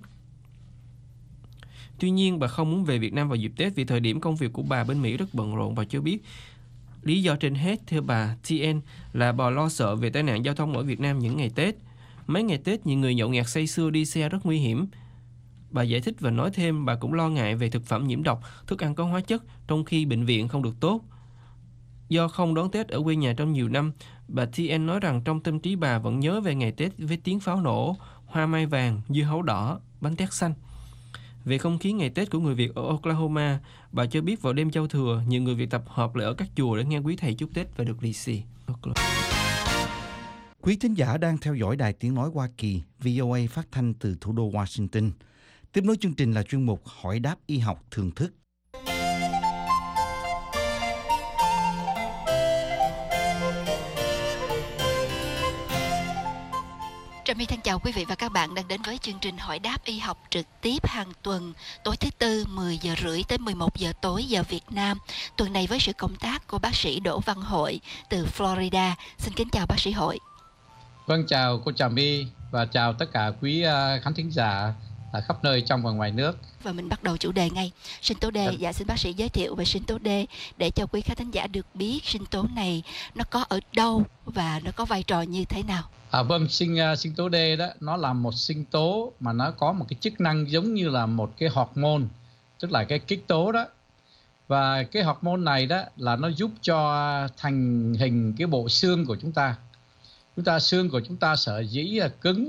Tuy nhiên, bà không muốn về Việt Nam vào dịp Tết vì thời điểm công việc của bà bên Mỹ rất bận rộn, và cho biết lý do trên hết theo bà T N là bà lo sợ về tai nạn giao thông ở Việt Nam những ngày Tết. Mấy ngày Tết, nhiều người nhậu nhẹt say sưa đi xe rất nguy hiểm. Bà giải thích và nói thêm bà cũng lo ngại về thực phẩm nhiễm độc, thức ăn có hóa chất, trong khi bệnh viện không được tốt. Do không đón Tết ở quê nhà trong nhiều năm, bà T N nói rằng trong tâm trí bà vẫn nhớ về ngày Tết với tiếng pháo nổ, hoa mai vàng, dưa hấu đỏ, bánh tét xanh. Về không khí ngày Tết của người Việt ở Oklahoma, bà cho biết vào đêm giao thừa, nhiều người Việt tập hợp lại ở các chùa để nghe quý thầy chúc Tết và được lì xì. Quý thính giả đang theo dõi Đài Tiếng Nói Hoa Kỳ, vê o a phát thanh từ thủ đô Washington. Tiếp nối chương trình là chuyên mục Hỏi đáp y học thường thức. Trà My thân chào quý vị và các bạn đang đến với chương trình Hỏi đáp y học trực tiếp hàng tuần, tối thứ Tư mười giờ rưỡi tới mười một giờ tối giờ Việt Nam. Tuần này với sự công tác của bác sĩ Đỗ Văn Hội từ Florida. Xin kính chào bác sĩ Hội. Vâng, chào cô Trà My và chào tất cả quý khán thính giả ở khắp nơi trong và ngoài nước. Và mình bắt đầu chủ đề ngay. Sinh tố D, dạ xin bác sĩ giới thiệu về sinh tố D để cho quý khán thính giả được biết sinh tố này nó có ở đâu và nó có vai trò như thế nào. À, vâng, sinh sinh tố D đó nó là một sinh tố mà nó có một cái chức năng giống như là một cái hormone, tức là cái kích tố đó. Và cái hormone này đó là nó giúp cho thành hình cái bộ xương của chúng ta. Chúng ta xương của chúng ta sở dĩ cứng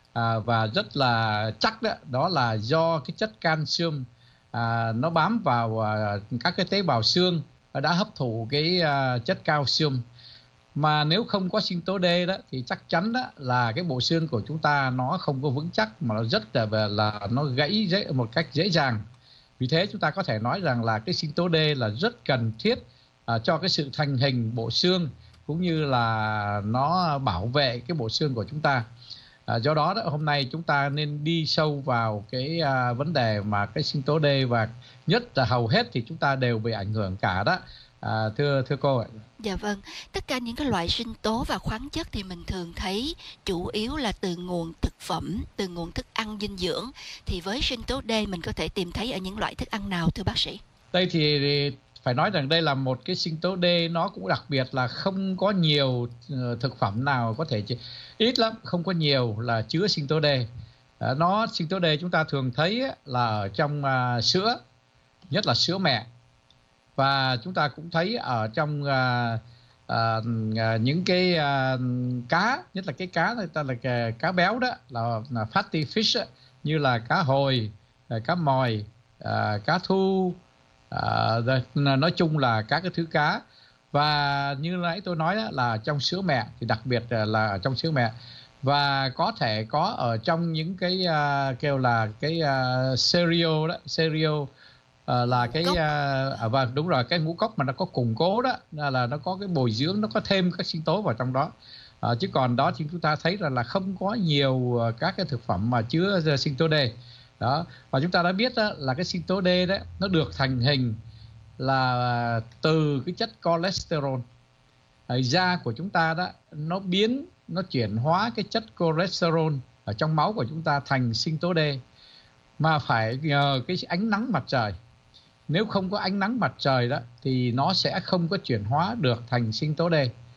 à, và rất là chắc đó, đó là do cái chất calcium à, nó bám vào à, các cái tế bào xương đã hấp thụ cái à, chất calcium. Mà nếu không có sinh tố D đó thì chắc chắn đó là cái bộ xương của chúng ta nó không có vững chắc, mà nó rất là là nó gãy dễ một cách dễ dàng. Vì thế chúng ta có thể nói rằng là cái sinh tố D là rất cần thiết à, cho cái sự thành hình bộ xương, cũng như là nó bảo vệ cái bộ xương của chúng ta. À, do đó, đó hôm nay chúng ta nên đi sâu vào cái à, vấn đề mà cái sinh tố D, và nhất là hầu hết thì chúng ta đều bị ảnh hưởng cả đó. À, thưa thưa cô ạ. Dạ vâng, tất cả những cái loại sinh tố và khoáng chất thì mình thường thấy chủ yếu là từ nguồn thực phẩm, từ nguồn thức ăn dinh dưỡng. Thì với sinh tố D mình có thể tìm thấy ở những loại thức ăn nào thưa bác sĩ? Đây thì phải nói rằng đây là một cái sinh tố D, nó cũng đặc biệt là không có nhiều thực phẩm nào có thể, ít lắm, không có nhiều là chứa sinh tố D. À, nó sinh tố D chúng ta thường thấy là ở trong uh, sữa, nhất là sữa mẹ. Và chúng ta cũng thấy ở trong uh, uh, những cái uh, cá, nhất là cái cá người ta là cái cá béo đó, là, là fatty fish, như là cá hồi, cá mòi, uh, cá thu, uh, nói chung là các cái thứ cá. Và như nãy tôi nói đó, là trong sữa mẹ, thì đặc biệt là ở trong sữa mẹ. Và có thể có ở trong những cái uh, kêu là cái uh, cereal đó, cereal À, là cái à, à, và đúng rồi, cái ngũ cốc mà nó có củng cố đó, là nó có cái bồi dưỡng, nó có thêm các sinh tố vào trong đó. À, chứ còn đó thì chúng ta thấy rằng là không có nhiều các cái thực phẩm mà chứa sinh tố D đó. Và chúng ta đã biết đó, là cái sinh tố D đấy nó được thành hình là từ cái chất cholesterol. À, da của chúng ta đó nó biến, nó chuyển hóa cái chất cholesterol ở trong máu của chúng ta thành sinh tố D, mà phải nhờ cái ánh nắng mặt trời. Nếu không có ánh nắng mặt trời đó thì nó sẽ không có chuyển hóa được thành sinh tố D.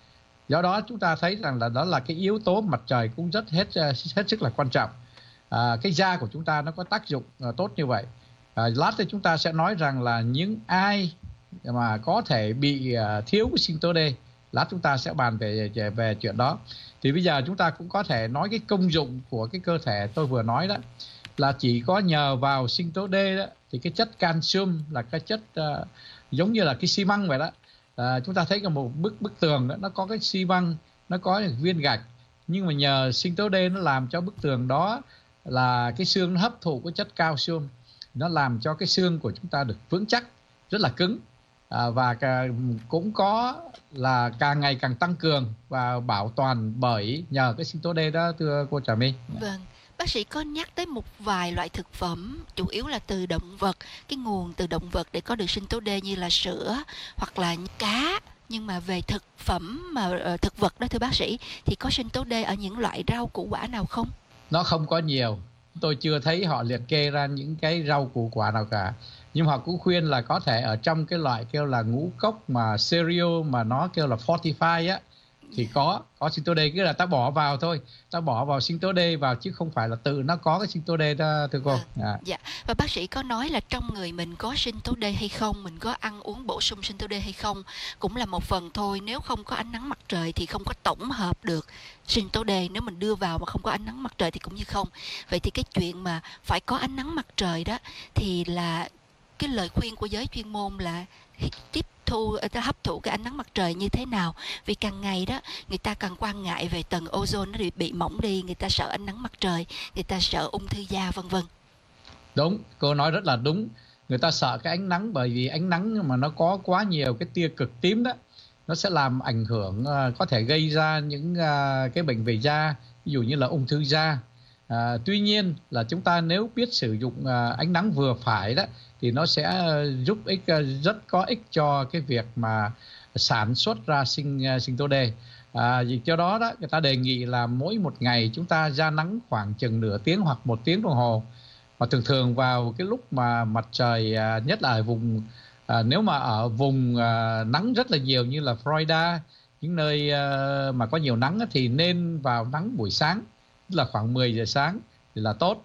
Do đó chúng ta thấy rằng là đó là cái yếu tố mặt trời cũng rất hết hết sức là quan trọng. À, cái da của chúng ta nó có tác dụng uh, tốt như vậy. À, lát thì chúng ta sẽ nói rằng là những ai mà có thể bị uh, thiếu cái sinh tố D, lát chúng ta sẽ bàn về, về về chuyện đó. Thì bây giờ chúng ta cũng có thể nói cái công dụng của cái cơ thể tôi vừa nói đó, là chỉ có nhờ vào sinh tố D đó thì cái chất calcium là cái chất uh, giống như là cái xi măng vậy đó. Uh, chúng ta thấy có một bức bức tường đó, nó có cái xi măng, nó có viên gạch, nhưng mà nhờ sinh tố D nó làm cho bức tường đó là cái xương nó hấp thụ cái chất calcium, nó làm cho cái xương của chúng ta được vững chắc, rất là cứng. À, và cũng có là càng ngày càng tăng cường và bảo toàn bởi nhờ cái sinh tố D đó, thưa cô Trà My. Vâng. Bác sĩ có nhắc tới một vài loại thực phẩm chủ yếu là từ động vật, cái nguồn từ động vật để có được sinh tố D như là sữa hoặc là cá. Nhưng mà về thực phẩm mà uh, thực vật đó thưa bác sĩ, thì có sinh tố D ở những loại rau củ quả nào không? Nó không có nhiều. Tôi chưa thấy họ liệt kê ra những cái rau củ quả nào cả. Nhưng họ cũng khuyên là có thể ở trong cái loại kêu là ngũ cốc mà cereal mà nó kêu là fortify á, thì có có sinh tố D, cứ là ta bỏ vào thôi, ta bỏ vào sinh tố D vào chứ không phải là tự nó có cái sinh tố D đó, thưa cô. À, dạ. Và bác sĩ có nói là trong người mình có sinh tố D hay không, mình có ăn uống bổ sung sinh tố D hay không, cũng là một phần thôi. Nếu không có ánh nắng mặt trời thì không có tổng hợp được sinh tố D. Nếu mình đưa vào mà không có ánh nắng mặt trời thì cũng như không. Vậy thì cái chuyện mà phải có ánh nắng mặt trời đó thì là cái lời khuyên của giới chuyên môn là tiếp thu, hấp thụ cái ánh nắng mặt trời như thế nào? Vì càng ngày đó người ta càng quan ngại về tầng ozone nó bị mỏng đi, người ta sợ ánh nắng mặt trời, người ta sợ ung thư da vân vân. Đúng, cô nói rất là đúng. Người ta sợ cái ánh nắng bởi vì ánh nắng mà nó có quá nhiều cái tia cực tím đó, nó sẽ làm ảnh hưởng, có thể gây ra những cái bệnh về da, ví dụ như là ung thư da. À, tuy nhiên là chúng ta nếu biết sử dụng ánh nắng vừa phải đó thì nó sẽ giúp ích, rất có ích cho cái việc mà sản xuất ra sinh sinh tố D. À, vì cho đó đó người ta đề nghị là mỗi một ngày chúng ta ra nắng khoảng chừng nửa tiếng hoặc một tiếng đồng hồ. Và thường thường vào cái lúc mà mặt trời, nhất là ở vùng à, nếu mà ở vùng à, nắng rất là nhiều như là Florida, những nơi à, mà có nhiều nắng thì nên vào nắng buổi sáng, tức là khoảng mười giờ sáng thì là tốt.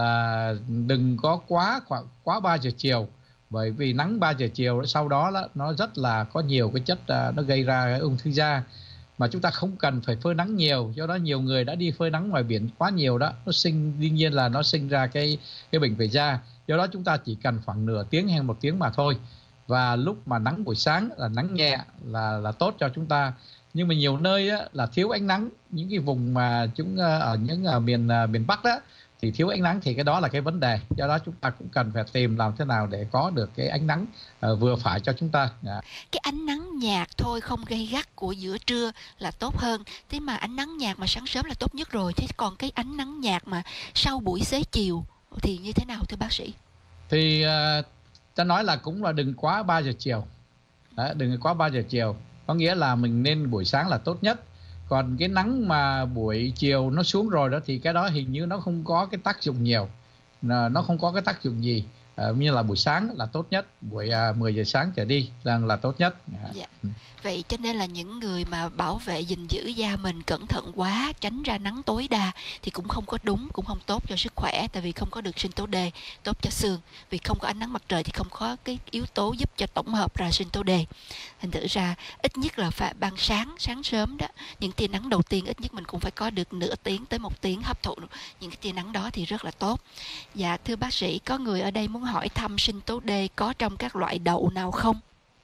Và đừng có quá khoảng quá ba giờ chiều, bởi vì nắng ba giờ chiều sau đó nó rất là có nhiều cái chất nó gây ra ung thư da. mà chúng ta không cần phải phơi nắng nhiều. Do đó nhiều người đã đi phơi nắng ngoài biển quá nhiều đó, nó sinh đương nhiên là nó sinh ra cái cái bệnh về da. Do đó chúng ta chỉ cần khoảng nửa tiếng hay một tiếng mà thôi. Và lúc mà nắng buổi sáng là nắng nhẹ là là tốt cho chúng ta. Nhưng mà nhiều nơi á, là thiếu ánh nắng, những cái vùng mà chúng ở những ở miền miền Bắc đó thì thiếu ánh nắng, thì cái đó là cái vấn đề. Do đó chúng ta cũng cần phải tìm làm thế nào để có được cái ánh nắng uh, vừa phải cho chúng ta. Yeah. Cái ánh nắng nhạt thôi, không gay gắt của giữa trưa là tốt hơn. Thế mà ánh nắng nhạt mà sáng sớm là tốt nhất rồi. Thế còn cái ánh nắng nhạt mà sau buổi xế chiều thì như thế nào thưa bác sĩ? Thì uh, ta nói là cũng là đừng quá ba giờ chiều. Đó, đừng quá ba giờ chiều. Có nghĩa là mình nên buổi sáng là tốt nhất. Còn cái nắng mà buổi chiều nó xuống rồi đó thì cái đó hình như nó không có cái tác dụng nhiều, nó không có cái tác dụng gì. À, như là buổi sáng là tốt nhất, buổi à, mười giờ sáng trở đi là, là tốt nhất. Dạ. Vậy cho nên là những người mà bảo vệ gìn giữ da mình cẩn thận quá, tránh ra nắng tối đa thì cũng không có đúng, cũng không tốt cho sức khỏe, tại vì không có được sinh tố D, tốt cho xương. Vì không có ánh nắng mặt trời thì không có cái yếu tố giúp cho tổng hợp ra sinh tố D. Thành thử ra ít nhất là phải ban sáng, sáng sớm đó, những tia nắng đầu tiên ít nhất mình cũng phải có được nửa tiếng tới một tiếng hấp thụ những cái tia nắng đó thì rất là tốt. Dạ thưa bác sĩ, có người ở đây muốn hỏi thăm sinh tố D có trong các loại đậu nào không?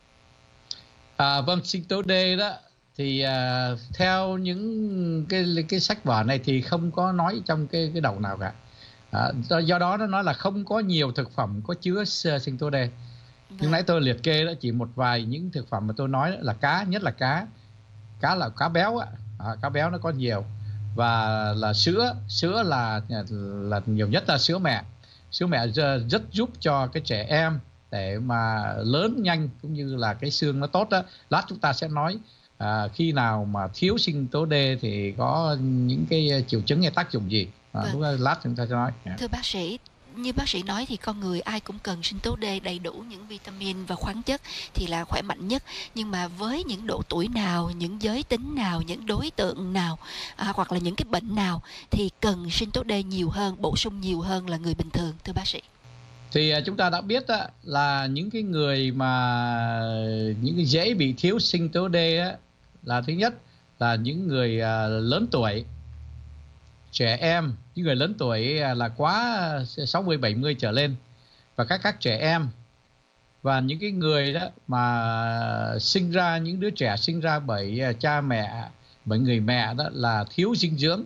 À, vâng, sinh tố D đó thì à, theo những cái cái sách vở này thì không có nói trong cái cái đậu nào cả. À, do đó nó nói là không có nhiều thực phẩm có chứa sinh tố D. Vâng. Nhưng nãy tôi liệt kê đó chỉ một vài những thực phẩm mà tôi nói đó là cá, nhất là cá, cá là cá béo á, à, cá béo nó có nhiều, và là sữa, sữa là là nhiều nhất là sữa mẹ. Sữa mẹ rất giúp cho cái trẻ em để mà lớn nhanh, cũng như là cái xương nó tốt đó. Lát chúng ta sẽ nói à, khi nào mà thiếu sinh tố D thì có những cái triệu chứng hay tác dụng gì. À, vâng. Lúc đó, lát chúng ta sẽ nói. Thưa bác sĩ, như bác sĩ nói thì con người ai cũng cần sinh tố D, đầy đủ những vitamin và khoáng chất thì là khỏe mạnh nhất. Nhưng mà với những độ tuổi nào, những giới tính nào, những đối tượng nào à, hoặc là những cái bệnh nào thì cần sinh tố D nhiều hơn, bổ sung nhiều hơn là người bình thường thưa bác sĩ? Thì chúng ta đã biết đó, là những cái người mà những cái dễ bị thiếu sinh tố D đó, là thứ nhất là những người lớn tuổi, trẻ em, những người lớn tuổi là quá sáu mươi bảy mươi trở lên, và các các trẻ em, và những cái người đó mà sinh ra, những đứa trẻ sinh ra bởi cha mẹ, bởi người mẹ đó là thiếu dinh dưỡng,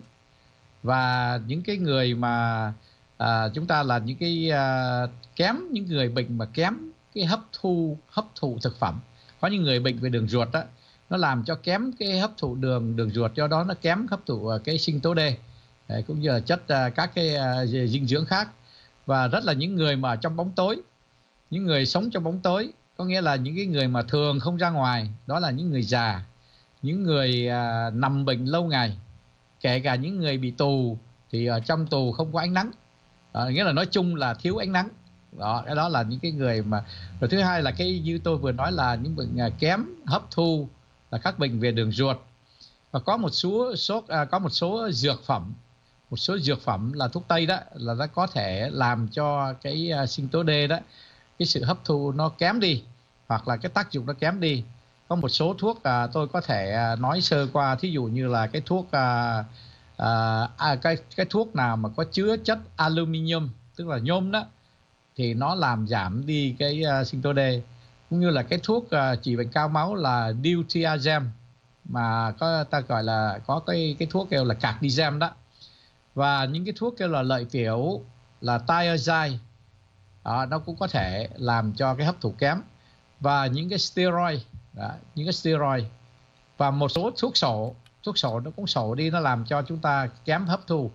và những cái người mà à, chúng ta là những cái à, kém, những người bệnh mà kém cái hấp thu hấp thụ thực phẩm. Có những người bệnh về đường ruột đó, nó làm cho kém cái hấp thụ đường đường ruột, do đó nó kém hấp thụ cái sinh tố D. Đấy, cũng như là chất uh, các cái uh, dinh dưỡng khác. Và rất là những người mà trong bóng tối, những người sống trong bóng tối, có nghĩa là những cái người mà thường không ra ngoài, đó là những người già, những người uh, nằm bệnh lâu ngày, kể cả những người bị tù thì ở trong tù không có ánh nắng, uh, nghĩa là nói chung là thiếu ánh nắng. Đó, cái đó là những cái người mà. Rồi thứ hai là cái như tôi vừa nói là những bệnh uh, kém hấp thu, là các bệnh về đường ruột. Và có một số số uh, có một số dược phẩm, một số dược phẩm là thuốc tây đó, là nó có thể làm cho cái uh, sinh tố D đó, cái sự hấp thu nó kém đi, hoặc là cái tác dụng nó kém đi. Có một số thuốc uh, tôi có thể uh, nói sơ qua, thí dụ như là cái thuốc uh, uh, à, cái cái thuốc nào mà có chứa chất aluminium, tức là nhôm đó, thì nó làm giảm đi cái uh, sinh tố D. Cũng như là cái thuốc uh, trị bệnh cao máu là deuterium, mà có ta gọi là có cái cái thuốc kêu là cardizem đó. Và những cái thuốc kêu là lợi tiểu là thiazide, đó, nó cũng có thể làm cho cái hấp thụ kém. Và những cái steroid, đó, những cái steroid và một số thuốc sổ, thuốc sổ nó cũng sổ đi, nó làm cho chúng ta kém hấp thu.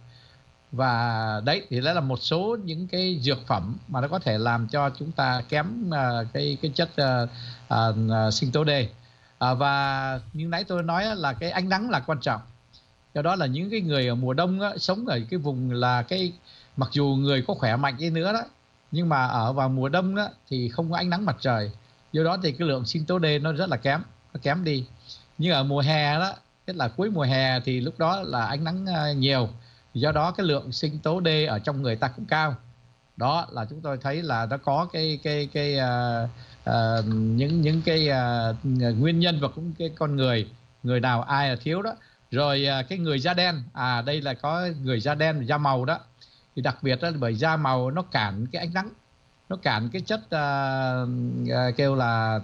Và đấy thì đó là một số những cái dược phẩm mà nó có thể làm cho chúng ta kém uh, cái cái chất uh, uh, sinh tố D. Uh, và như nãy tôi nói là cái ánh nắng là quan trọng. Do đó là những cái người ở mùa đông á, sống ở cái vùng là cái, mặc dù người có khỏe mạnh đi nữa đó, nhưng mà ở vào mùa đông đó thì không có ánh nắng mặt trời, do đó thì cái lượng sinh tố D nó rất là kém, nó kém đi. Nhưng ở mùa hè đó, tức là cuối mùa hè thì lúc đó là ánh nắng nhiều, do đó cái lượng sinh tố D ở trong người ta cũng cao. Đó là chúng tôi thấy là nó có cái cái cái uh, uh, những những cái uh, nguyên nhân và cũng cái con người người nào ai là thiếu đó. Rồi à, cái người da đen, à đây là có người da đen, da màu đó, thì đặc biệt đó bởi da màu nó cản cái ánh nắng, nó cản cái chất à, à, kêu là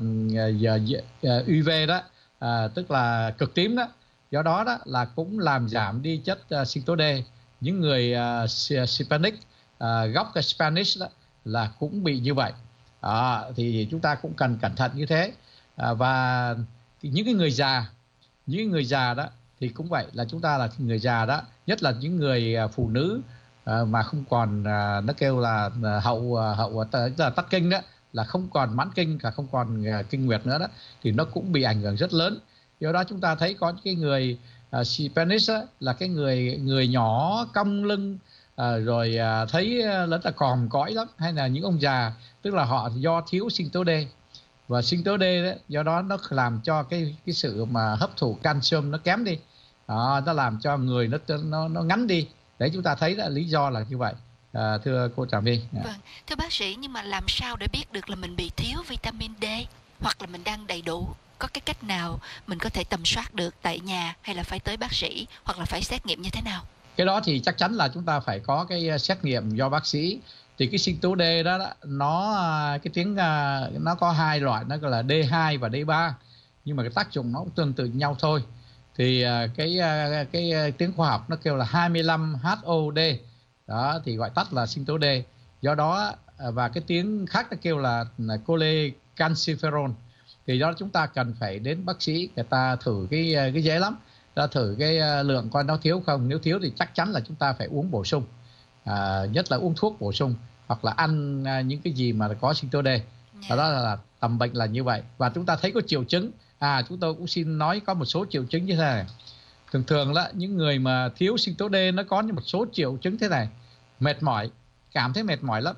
à, u vê đó, à, tức là cực tím đó. Do đó đó là cũng làm giảm đi chất à, sinh tố D. Những người à, Hispanic, à, gốc cái Spanish đó là cũng bị như vậy. À, thì chúng ta cũng cần cẩn thận như thế. À, và những cái người già, những người già đó thì cũng vậy, là chúng ta là người già đó, nhất là những người phụ nữ à, mà không còn à, nó kêu là hậu hậu là tắc kinh đó, là không còn mãn kinh cả không còn à, kinh nguyệt nữa đó, thì nó cũng bị ảnh hưởng rất lớn. Do đó chúng ta thấy có những cái người à, Spanish đó, là cái người người nhỏ cong lưng, à, rồi à, thấy rất là còm cõi lắm, hay là những ông già, tức là họ do thiếu sinh tố D. Và sinh tố D đó, do đó nó làm cho cái cái sự mà hấp thụ calcium nó kém đi, đó, nó làm cho người nó nó nó ngắn đi. Đấy, chúng ta thấy là lý do là như vậy. À, thưa cô Trà My. Vâng, thưa bác sĩ, nhưng mà làm sao để biết được là mình bị thiếu vitamin D hoặc là mình đang đầy đủ? Có cái cách nào mình có thể tầm soát được tại nhà, hay là phải tới bác sĩ, hoặc là phải xét nghiệm như thế nào? Cái đó thì chắc chắn là chúng ta phải có cái xét nghiệm do bác sĩ. Thì cái sinh tố D đó, đó nó cái tiếng nó có hai loại, nó gọi là D hai và D ba, nhưng mà cái tác dụng nó cũng tương tự nhau thôi. Thì cái cái tiếng khoa học nó kêu là hai mươi lăm H O D đó, thì gọi tắt là sinh tố D. Do đó, và cái tiếng khác nó kêu là cholecalciferol. Thì đó chúng ta cần phải đến bác sĩ, người ta thử cái cái dễ lắm, ta thử cái lượng coi nó thiếu không. Nếu thiếu thì chắc chắn là chúng ta phải uống bổ sung, à, nhất là uống thuốc bổ sung, hoặc là ăn những cái gì mà có sinh tố D. Đó, đó là tầm bệnh là như vậy. Và chúng ta thấy có triệu chứng, à chúng tôi cũng xin nói có một số triệu chứng như thế này. Thường thường là những người mà thiếu sinh tố D nó có một số triệu chứng thế này: mệt mỏi, cảm thấy mệt mỏi lắm,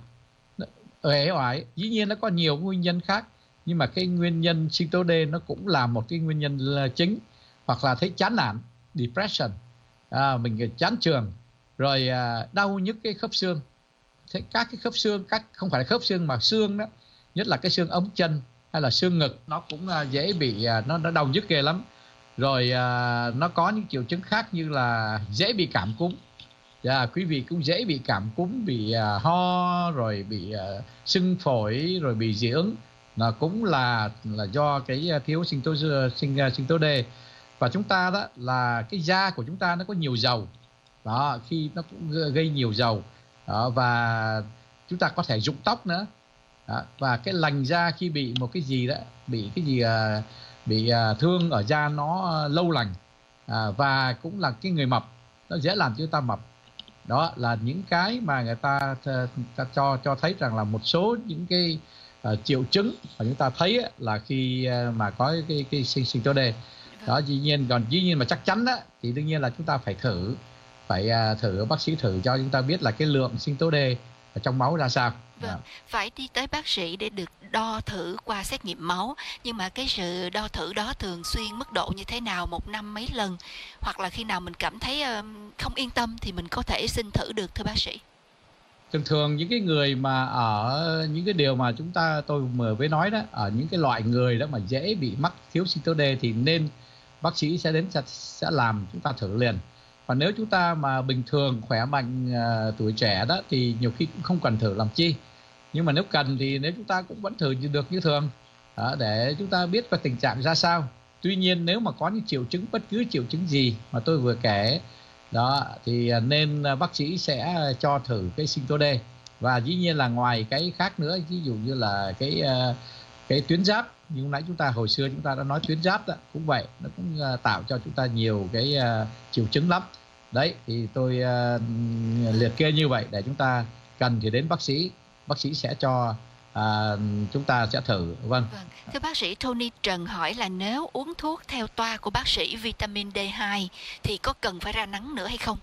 uể oải. Dĩ nhiên nó có nhiều nguyên nhân khác, nhưng mà cái nguyên nhân sinh tố D nó cũng là một cái nguyên nhân chính. Hoặc là thấy chán nản, depression, à, mình chán trường, rồi à, đau nhức cái khớp xương. Thế các cái khớp xương, các không phải là khớp xương mà xương đó, nhất là cái xương ống chân hay là xương ngực, nó cũng à, dễ bị à, nó nó đau nhức ghê lắm. Rồi à, nó có những triệu chứng khác như là dễ bị cảm cúm. Yeah, quý vị cũng dễ bị cảm cúm, bị à, ho, rồi bị à, sưng phổi, rồi bị dị ứng. Nó cũng là là do cái thiếu sinh tố sinh sinh tố D. Và chúng ta đó là cái da của chúng ta nó có nhiều dầu đó, khi nó cũng gây nhiều dầu đó, và chúng ta có thể rụng tóc nữa đó. Và cái lành da khi bị một cái gì đó, bị cái gì à, bị à, thương ở da nó lâu lành, à, và cũng là cái người mập, nó dễ làm cho chúng ta mập. Đó là những cái mà người ta, ta cho cho thấy rằng là một số những cái uh, triệu chứng mà chúng ta thấy là khi uh, mà có cái cái sinh sinh tố D. Đó, dĩ nhiên còn dĩ nhiên mà chắc chắn đó thì đương nhiên là chúng ta phải thử, phải uh, thử bác sĩ thử cho chúng ta biết là cái lượng sinh tố D ở trong máu ra sao. Vâng, phải đi tới bác sĩ để được đo thử qua xét nghiệm máu. Nhưng mà cái sự đo thử đó thường xuyên mức độ như thế nào, một năm mấy lần, hoặc là khi nào mình cảm thấy uh, không yên tâm thì mình có thể xin thử được, thưa bác sĩ? Thường thường những cái người mà ở những cái điều mà chúng ta tôi vừa mới nói đó, ở những cái loại người đó mà dễ bị mắc thiếu sinh tố D thì nên bác sĩ sẽ đến sẽ, sẽ làm chúng ta thử liền. Còn nếu chúng ta mà bình thường khỏe mạnh uh, tuổi trẻ đó thì nhiều khi cũng không cần thử làm chi. Nhưng mà nếu cần thì nếu chúng ta cũng vẫn thử được như thường đó, để chúng ta biết về tình trạng ra sao. Tuy nhiên nếu mà có những triệu chứng, bất cứ triệu chứng gì mà tôi vừa kể đó, thì nên bác sĩ sẽ cho thử cái sinh tố D. Và dĩ nhiên là ngoài cái khác nữa, ví dụ như là cái cái tuyến giáp, như nãy chúng ta hồi xưa chúng ta đã nói tuyến giáp đó, cũng vậy, nó cũng tạo cho chúng ta nhiều cái triệu chứng lắm. Đấy, thì tôi liệt kê như vậy để chúng ta cần thì đến bác sĩ, bác sĩ sẽ cho à, chúng ta sẽ thử. Vâng. Vâng. Thưa bác sĩ, Tony Trần hỏi là nếu uống thuốc theo toa của bác sĩ vitamin D hai thì có cần phải ra nắng nữa hay không?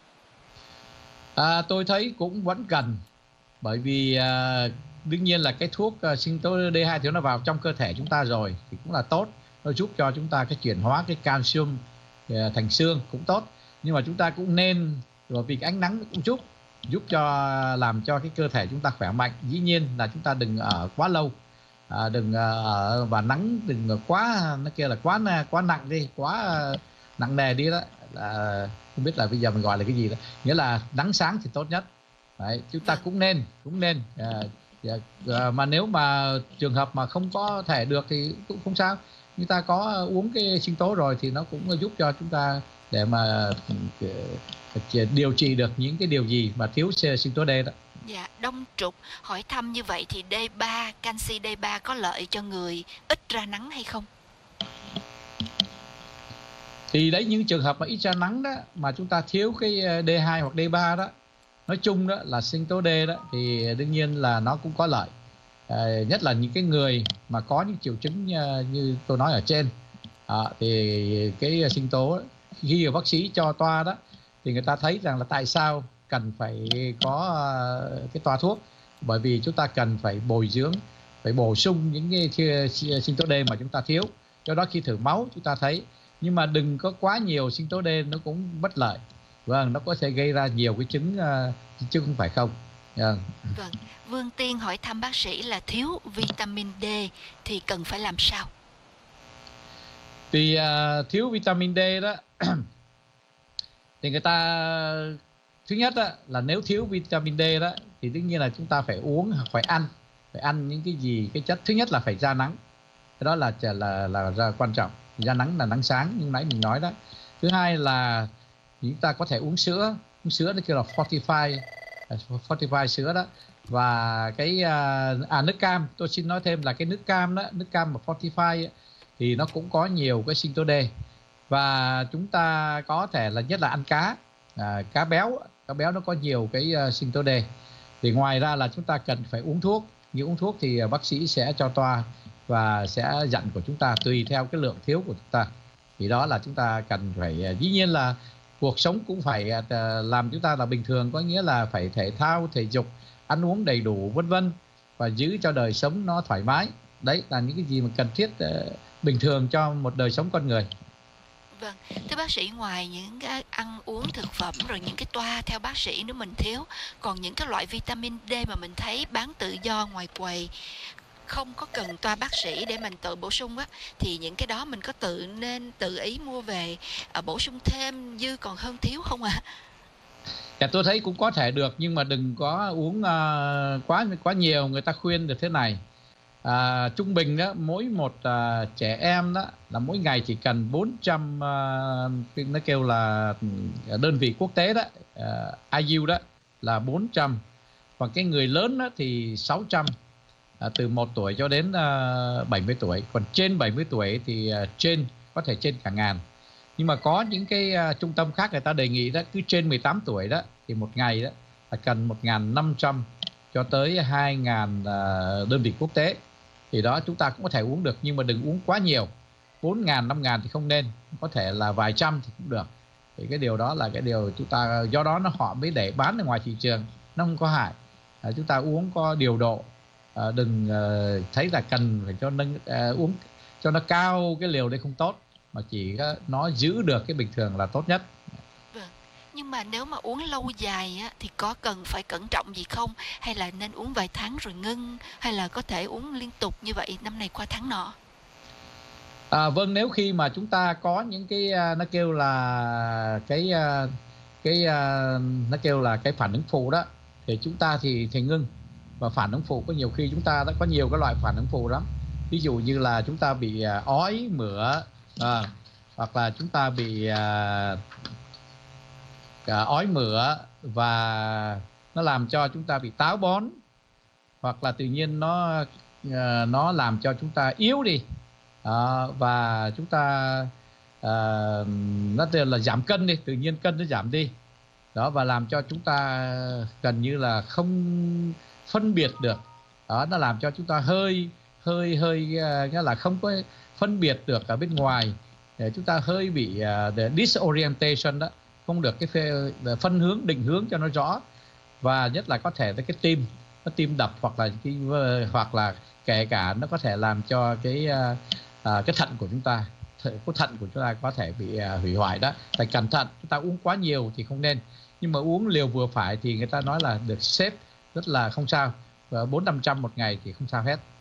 À, tôi thấy cũng vẫn cần, bởi vì à, đương nhiên là cái thuốc uh, sinh tố D hai thì nó vào trong cơ thể chúng ta rồi thì cũng là tốt, nó giúp cho chúng ta cái chuyển hóa cái calcium uh, thành xương cũng tốt. Nhưng mà chúng ta cũng nên, rồi vì cái ánh nắng cũng giúp giúp cho làm cho cái cơ thể chúng ta khỏe mạnh. Dĩ nhiên là chúng ta đừng ở quá lâu, à, đừng ở và nắng đừng quá nó kia là quá quá nặng đi, quá nặng nề đi đó, là không biết là bây giờ mình gọi là cái gì đó, nghĩa là nắng sáng thì tốt nhất. Đấy, chúng ta cũng nên cũng nên à, à, mà nếu mà trường hợp mà không có thể được thì cũng không sao, chúng ta có uống cái sinh tố rồi thì nó cũng giúp cho chúng ta để mà điều trị được những cái điều gì mà thiếu sinh tố D đó. Dạ, Đông Trục hỏi thăm như vậy thì D ba, canxi D ba có lợi cho người ít ra nắng hay không? Thì đấy, những trường hợp mà ít ra nắng đó mà chúng ta thiếu cái D hai hoặc D ba đó, nói chung đó là sinh tố D đó thì đương nhiên là nó cũng có lợi. À, nhất là những cái người mà có những triệu chứng như, như tôi nói ở trên, à, thì cái sinh tố khi bác sĩ cho toa đó thì người ta thấy rằng là tại sao cần phải có uh, cái toa thuốc, bởi vì chúng ta cần phải bồi dưỡng, phải bổ sung những cái sinh tố D mà chúng ta thiếu. Do đó khi thử máu chúng ta thấy, nhưng mà đừng có quá nhiều sinh tố D, nó cũng bất lợi. Vâng, nó có thể gây ra nhiều cái chứng uh, chứ không phải không. Vâng. Vâng, Vương Tiên hỏi thăm bác sĩ là thiếu vitamin D thì cần phải làm sao? Thì uh, thiếu vitamin D đó thì người ta thứ nhất đó, là nếu thiếu vitamin D đó thì tất nhiên là chúng ta phải uống hoặc phải ăn, phải ăn những cái gì, cái chất thứ nhất là phải ra nắng, cái đó là là là, là quan trọng. Ra nắng là nắng sáng như nãy mình nói đó. Thứ hai là chúng ta có thể uống sữa, uống sữa nó kêu là fortify, fortify sữa đó. Và cái à nước cam, tôi xin nói thêm là cái nước cam đó, nước cam mà fortify thì nó cũng có nhiều cái sinh tố D. Và chúng ta có thể là nhất là ăn cá, à, cá béo, cá béo nó có nhiều cái uh, sinh tố D. Thì ngoài ra là chúng ta cần phải uống thuốc. Như uống thuốc thì uh, bác sĩ sẽ cho toa và sẽ dặn của chúng ta tùy theo cái lượng thiếu của chúng ta. Thì đó là chúng ta cần phải, uh, dĩ nhiên là cuộc sống cũng phải uh, làm chúng ta là bình thường, có nghĩa là phải thể thao, thể dục, ăn uống đầy đủ vân vân, và giữ cho đời sống nó thoải mái. Đấy là những cái gì mà cần thiết uh, bình thường cho một đời sống con người. Vâng, thưa bác sĩ, ngoài những cái ăn uống thực phẩm rồi những cái toa theo bác sĩ nếu mình thiếu, còn những cái loại vitamin D mà mình thấy bán tự do ngoài quầy không có cần toa bác sĩ để mình tự bổ sung á, thì những cái đó mình có tự nên tự ý mua về à, bổ sung thêm dư còn hơn thiếu không ạ? À? Dạ, tôi thấy cũng có thể được, nhưng mà đừng có uống uh, quá quá nhiều. Người ta khuyên được thế này. À, trung bình đó, mỗi một uh, trẻ em đó là mỗi ngày chỉ cần bốn trăm uh, nó kêu là đơn vị quốc tế đó, uh, i u đó là bốn trăm, còn cái người lớn đó thì sáu trăm, uh, từ một tuổi cho đến uh, bảy mươi tuổi, còn trên bảy mươi tuổi thì uh, trên có thể trên cả ngàn. Nhưng mà có những cái uh, trung tâm khác người ta đề nghị đó, cứ trên mười tám tuổi đó thì một ngày đó là cần một nghìn năm trăm cho tới hai nghìn uh, đơn vị quốc tế. Thì đó chúng ta cũng có thể uống được, nhưng mà đừng uống quá nhiều. Bốn ngàn, năm ngàn thì không nên, có thể là vài trăm thì cũng được. Thì cái điều đó là cái điều chúng ta, do đó nó họ mới để bán ở ngoài thị trường, nó không có hại. À, chúng ta uống có điều độ, à, đừng uh, thấy là cần phải cho nâng uh, uống cho nó cao cái liều đây không tốt, mà chỉ uh, nó giữ được cái bình thường là tốt nhất. Vâng, nhưng mà nếu mà uống lâu dài á, thì có cần phải cẩn trọng gì không? Hay là nên uống vài tháng rồi ngưng? Hay là có thể uống liên tục như vậy năm này qua tháng nọ? À, vâng, nếu khi mà chúng ta có những cái nó kêu là cái cái nó kêu là cái phản ứng phụ đó, thì chúng ta thì thì ngưng. Và phản ứng phụ có nhiều khi chúng ta đã có nhiều cái loại phản ứng phụ lắm. Ví dụ như là chúng ta bị ói mửa, à, hoặc là chúng ta bị à, à, ói mửa và nó làm cho chúng ta bị táo bón, hoặc là tự nhiên nó à, nó làm cho chúng ta yếu đi. À, và chúng ta à, nó tên là giảm cân đi, tự nhiên cân nó giảm đi đó, và làm cho chúng ta gần như là không phân biệt được đó, nó làm cho chúng ta hơi hơi hơi nghĩa là không có phân biệt được ở bên ngoài, để chúng ta hơi bị uh, disorientation đó, không được cái phê, phân hướng, định hướng cho nó rõ, và nhất là có thể là cái tim nó tim đập, hoặc là cái hoặc là kể cả nó có thể làm cho cái uh, À, cái thận của chúng ta, cái thận của chúng ta có thể bị à, hủy hoại đó. Phải cẩn thận, chúng ta uống quá nhiều thì không nên, nhưng mà uống liều vừa phải thì người ta nói là được xếp rất là không sao, và bốn năm trăm một ngày thì không sao hết.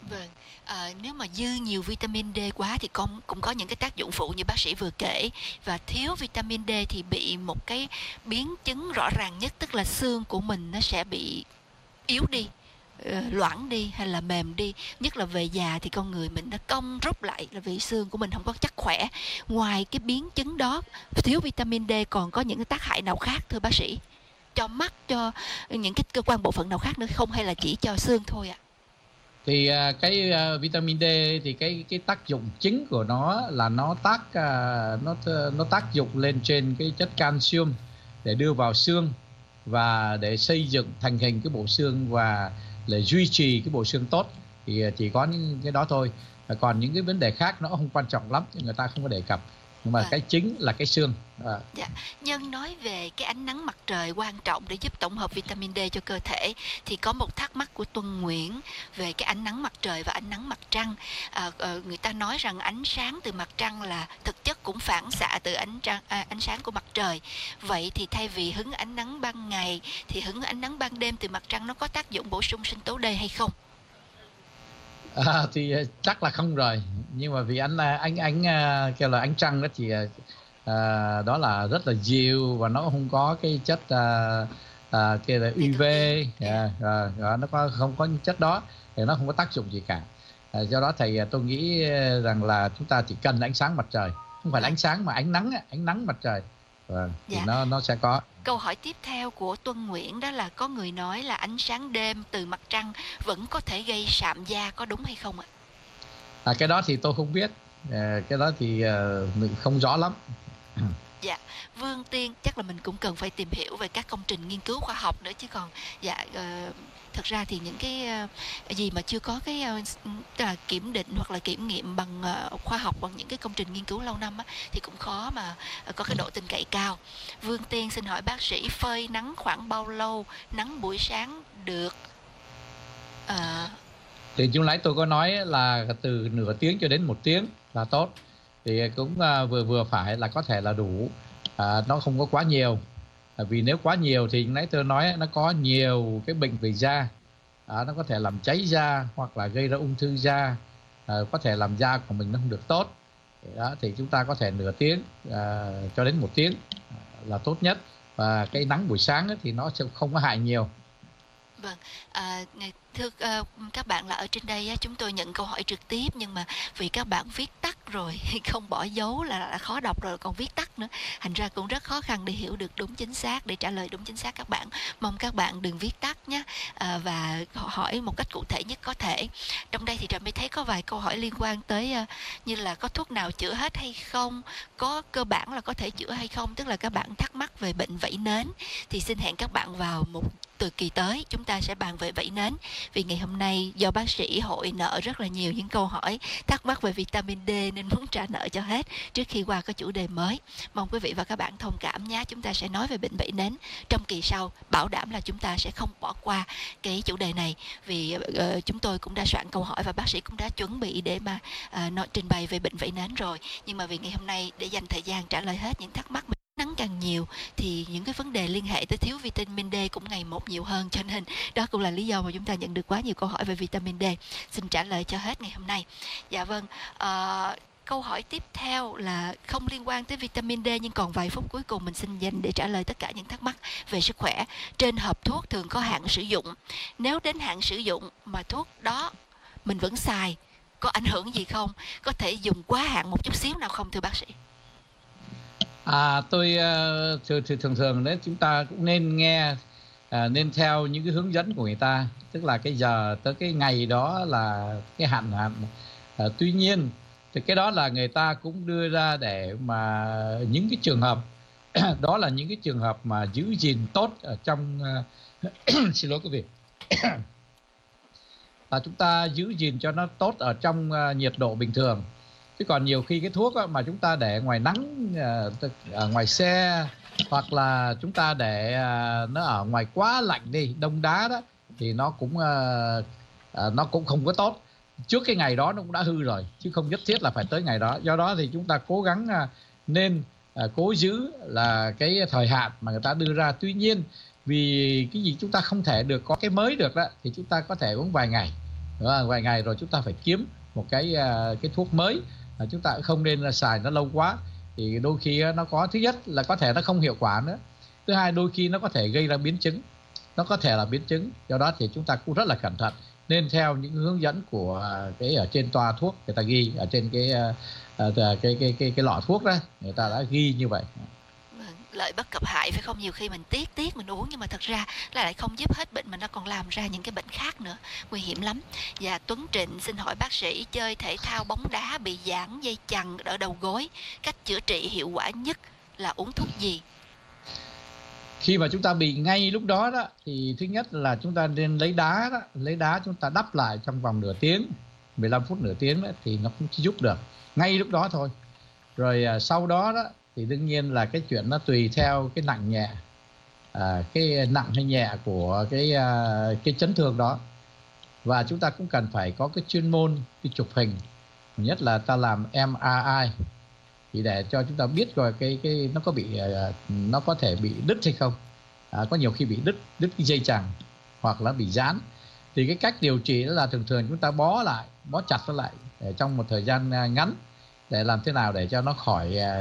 Vâng, à, nếu mà dư nhiều vitamin D quá thì con cũng có những cái tác dụng phụ như bác sĩ vừa kể, và thiếu vitamin D thì bị một cái biến chứng rõ ràng nhất, tức là xương của mình nó sẽ bị yếu đi, loãng đi hay là mềm đi, nhất là về già thì con người mình nó cong rút lại là vì xương của mình không có chắc khỏe. Ngoài cái biến chứng đó, thiếu vitamin D còn có những cái tác hại nào khác thưa bác sĩ, cho mắt, cho những cái cơ quan bộ phận nào khác nữa không, hay là chỉ cho xương thôi ạ? Thì uh, cái uh, vitamin D thì cái cái tác dụng chính của nó là nó tác uh, nó nó tác dụng lên trên cái chất calcium để đưa vào xương và để xây dựng thành hình cái bộ xương và để duy trì cái bộ xương tốt, thì chỉ có những cái đó thôi. Còn những cái vấn đề khác nó không quan trọng lắm, người ta không có đề cập, nhưng mà à. cái chính là cái xương. À. Dạ. Nhân nói về cái ánh nắng mặt trời quan trọng để giúp tổng hợp vitamin D cho cơ thể, thì có một thắc mắc của Tuân Nguyễn về cái ánh nắng mặt trời và ánh nắng mặt trăng. À, người ta nói rằng ánh sáng từ mặt trăng là thực chất cũng phản xạ từ ánh trăng, à, ánh sáng của mặt trời. Vậy thì thay vì hứng ánh nắng ban ngày thì hứng ánh nắng ban đêm từ mặt trăng nó có tác dụng bổ sung sinh tố D hay không? À, thì chắc là không rồi, nhưng mà vì ánh ánh ánh kêu là ánh trăng đó thì à, đó là rất là dịu và nó không có cái chất à, à, kia là u vê, à, à, à, nó có không có chất đó thì nó không có tác dụng gì cả. À, do đó thầy tôi nghĩ rằng là chúng ta chỉ cần ánh sáng mặt trời, không phải là ánh sáng mà ánh nắng, ánh nắng mặt trời. Vâng, thì dạ. nó nó sẽ có. Câu hỏi tiếp theo của Tuân Nguyễn đó là có người nói là ánh sáng đêm từ mặt trăng vẫn có thể gây sạm da, có đúng hay không ạ? À, cái đó thì tôi không biết, à, cái đó thì uh, mình không rõ lắm. Dạ, Vương Tiên, chắc là mình cũng cần phải tìm hiểu về các công trình nghiên cứu khoa học nữa chứ còn. Dạ, uh, thực ra thì những cái uh, gì mà chưa có cái uh, là kiểm định hoặc là kiểm nghiệm bằng uh, khoa học, bằng những cái công trình nghiên cứu lâu năm á, thì cũng khó mà uh, có cái độ tin cậy cao. Vương Tiên xin hỏi bác sĩ, phơi nắng khoảng bao lâu, nắng buổi sáng được? Uh... Thì lúc nãy tôi có nói là từ nửa tiếng cho đến một tiếng là tốt, thì cũng uh, vừa vừa phải là có thể là đủ, uh, nó không có quá nhiều. Vì nếu quá nhiều thì nãy tôi nói nó có nhiều cái bệnh về da, à, nó có thể làm cháy da hoặc là gây ra ung thư da, à, có thể làm da của mình nó không được tốt. Đó, thì chúng ta có thể nửa tiếng à, cho đến một tiếng à, là tốt nhất. Và cái nắng buổi sáng ấy, thì nó sẽ không có hại nhiều. Vâng, à, thưa uh, các bạn, là ở trên đây á, chúng tôi nhận câu hỏi trực tiếp, nhưng mà vì các bạn viết tắt rồi không bỏ dấu là, là khó đọc rồi, còn viết tắt nữa, thành ra cũng rất khó khăn để hiểu được đúng chính xác, để trả lời đúng chính xác các bạn. Mong các bạn đừng viết tắt nhé, à, và hỏi một cách cụ thể nhất có thể. Trong đây thì Trà mới thấy có vài câu hỏi liên quan tới uh, như là có thuốc nào chữa hết hay không, có cơ bản là có thể chữa hay không, tức là các bạn thắc mắc về bệnh vẩy nến. Thì xin hẹn các bạn vào một từ kỳ tới chúng ta sẽ bàn về vẩy nến, vì ngày hôm nay do bác sĩ hội nợ rất là nhiều những câu hỏi thắc mắc về vitamin D nên muốn trả nợ cho hết trước khi qua cái chủ đề mới. Mong quý vị và các bạn thông cảm nhé. Chúng ta sẽ nói về bệnh vẩy nến trong kỳ sau, bảo đảm là chúng ta sẽ không bỏ qua cái chủ đề này, vì uh, chúng tôi cũng đã soạn câu hỏi và bác sĩ cũng đã chuẩn bị để mà uh, nói, trình bày về bệnh vẩy nến rồi, nhưng mà vì ngày hôm nay để dành thời gian trả lời hết những thắc mắc, nắng càng nhiều thì những cái vấn đề liên hệ tới thiếu vitamin D cũng ngày một nhiều hơn, cho nên đó cũng là lý do mà chúng ta nhận được quá nhiều câu hỏi về vitamin D. Xin trả lời cho hết ngày hôm nay. Dạ vâng, uh, câu hỏi tiếp theo là không liên quan tới vitamin D, nhưng còn vài phút cuối cùng mình xin dành để trả lời tất cả những thắc mắc về sức khỏe. Trên hộp thuốc thường có hạn sử dụng, nếu đến hạn sử dụng mà thuốc đó mình vẫn xài, có ảnh hưởng gì không? Có thể dùng quá hạn một chút xíu nào không thưa bác sĩ? À, tôi uh, thường, thường thường đấy chúng ta cũng nên nghe, uh, nên theo những cái hướng dẫn của người ta, tức là cái giờ tới cái ngày đó là cái hạn hạn. Uh, tuy nhiên thì cái đó là người ta cũng đưa ra để mà những cái trường hợp đó là những cái trường hợp mà giữ gìn tốt ở trong uh, xin lỗi quý vị là chúng ta giữ gìn cho nó tốt ở trong uh, nhiệt độ bình thường. Chứ còn nhiều khi cái thuốc mà chúng ta để ngoài nắng, ở ngoài xe, hoặc là chúng ta để nó ở ngoài quá lạnh đi, đông đá đó, thì nó cũng nó cũng không có tốt. Trước cái ngày đó nó cũng đã hư rồi, chứ không nhất thiết là phải tới ngày đó. Do đó thì chúng ta cố gắng nên cố giữ là cái thời hạn mà người ta đưa ra. Tuy nhiên vì cái gì chúng ta không thể được có cái mới được đó, thì chúng ta có thể uống vài ngày. Đó, vài ngày rồi chúng ta phải kiếm một cái uh, cái thuốc mới, uh, chúng ta không nên là xài nó lâu quá, thì đôi khi uh, nó có, thứ nhất là có thể nó không hiệu quả nữa, thứ hai đôi khi nó có thể gây ra biến chứng, nó có thể là biến chứng, do đó thì chúng ta cũng rất là cẩn thận, nên theo những hướng dẫn của uh, cái ở trên toa thuốc người ta ghi ở trên cái uh, uh, cái, cái cái cái cái lọ thuốc đó, người ta đã ghi như vậy. Lợi bất cập hại phải không? Nhiều khi mình tiếc tiếc mình uống nhưng mà thật ra là lại không giúp hết bệnh mà nó còn làm ra những cái bệnh khác nữa, nguy hiểm lắm. Và Tuấn Trịnh xin hỏi bác sĩ, chơi thể thao bóng đá bị giãn dây chằng ở đầu gối, cách chữa trị hiệu quả nhất là uống thuốc gì? Khi mà chúng ta bị ngay lúc đó đó thì thứ nhất là chúng ta nên lấy đá đó, lấy đá chúng ta đắp lại trong vòng nửa tiếng, mười lăm phút nửa tiếng đó, thì nó cũng giúp được ngay lúc đó thôi. Rồi à, sau đó đó thì đương nhiên là cái chuyện nó tùy theo cái nặng nhẹ, à, cái nặng hay nhẹ của cái à, cái chấn thương đó, và chúng ta cũng cần phải có cái chuyên môn cái chụp hình, nhất là ta làm em rờ i thì để cho chúng ta biết rồi cái cái nó có bị nó có thể bị đứt hay không, à, có nhiều khi bị đứt đứt cái dây chằng hoặc là bị giãn, thì cái cách điều trị đó là thường thường chúng ta bó lại, bó chặt nó lại để trong một thời gian ngắn, để làm thế nào để cho nó khỏi à,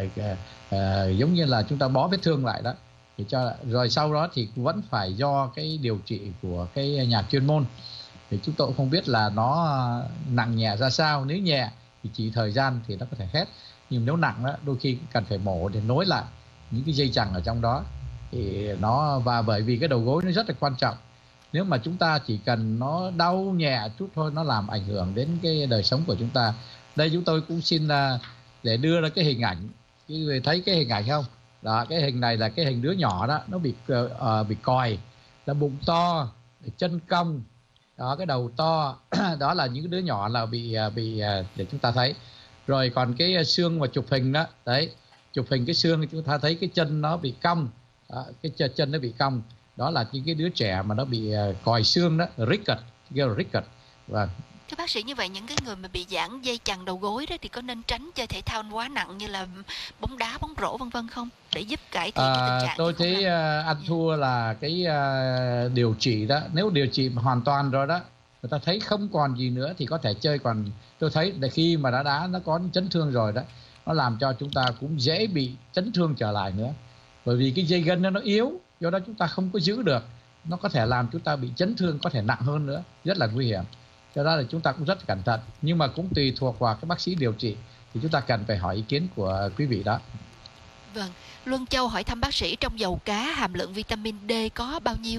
à, giống như là chúng ta bó vết thương lại đó, để cho rồi sau đó thì vẫn phải do cái điều trị của cái nhà chuyên môn, thì chúng tôi cũng không biết là nó nặng nhẹ ra sao. Nếu nhẹ thì chỉ thời gian thì nó có thể hết, nhưng nếu nặng đó đôi khi cần phải mổ để nối lại những cái dây chằng ở trong đó, thì nó và bởi vì cái đầu gối nó rất là quan trọng, nếu mà chúng ta chỉ cần nó đau nhẹ chút thôi nó làm ảnh hưởng đến cái đời sống của chúng ta. Đây chúng tôi cũng xin uh, để đưa ra cái hình ảnh, quý vị thấy cái hình ảnh không? Đó, cái hình này là cái hình đứa nhỏ đó, nó bị uh, bị còi, là bụng to, chân cong, đó cái đầu to, đó là những đứa nhỏ là bị uh, bị uh, để chúng ta thấy. Rồi còn cái xương mà chụp hình đó, đấy, chụp hình cái xương chúng ta thấy cái chân nó bị cong, đó, cái chân nó bị cong, đó là những cái đứa trẻ mà nó bị uh, còi xương đó, rickets, kêu là rickets. Và thưa bác sĩ, như vậy những cái người mà bị giãn dây chằng đầu gối đó thì có nên tránh chơi thể thao quá nặng như là bóng đá, bóng rổ vân vân không, để giúp cải thiện à, cái tình trạng? tôi thấy uh, ăn thua là cái uh, điều trị đó, nếu điều trị hoàn toàn rồi đó, người ta thấy không còn gì nữa thì có thể chơi. Còn tôi thấy là khi mà đã đá nó có chấn thương rồi đó, nó làm cho chúng ta cũng dễ bị chấn thương trở lại nữa, bởi vì cái dây gân nó, nó yếu, do đó chúng ta không có giữ được, nó có thể làm chúng ta bị chấn thương, có thể nặng hơn nữa, rất là nguy hiểm. Cho đó là chúng ta cũng rất cẩn thận, nhưng mà cũng tùy thuộc vào các bác sĩ điều trị, thì chúng ta cần phải hỏi ý kiến của quý vị đó. Vâng, Luân Châu hỏi thăm bác sĩ, trong dầu cá hàm lượng vitamin D có bao nhiêu?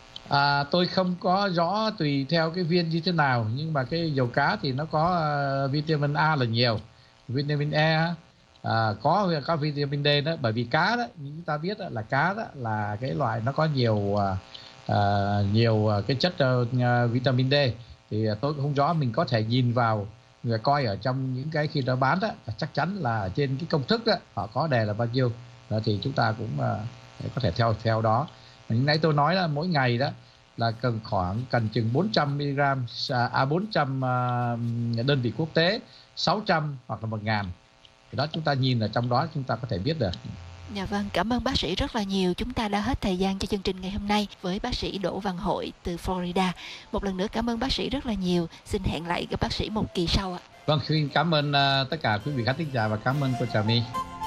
À, tôi không có rõ tùy theo cái viên như thế nào, nhưng mà cái dầu cá thì nó có uh, vitamin A là nhiều, vitamin E, à, có có vitamin D đó, bởi vì cá đó, như chúng ta biết đó, là cá đó là cái loại nó có nhiều uh, uh, nhiều cái chất uh, vitamin D. Thì tôi cũng không rõ, mình có thể nhìn vào người coi ở trong những cái khi nó bán đó, chắc chắn là trên cái công thức đó họ có đề là bao nhiêu đó, thì chúng ta cũng uh, có thể theo theo đó. Những nãy tôi nói là mỗi ngày đó là cần khoảng cần chừng bốn trăm mi li gam, à bốn trăm uh, đơn vị quốc tế, sáu trăm hoặc là một ngàn. Thì đó chúng ta nhìn ở trong đó chúng ta có thể biết được. Dạ vâng, cảm ơn bác sĩ rất là nhiều. Chúng ta đã hết thời gian cho chương trình ngày hôm nay với bác sĩ Đỗ Văn Hội từ Florida. Một lần nữa cảm ơn bác sĩ rất là nhiều. Xin hẹn lại gặp bác sĩ một kỳ sau ạ. Vâng, xin cảm ơn uh, tất cả quý vị khán thính giả và cảm ơn cô Trà My.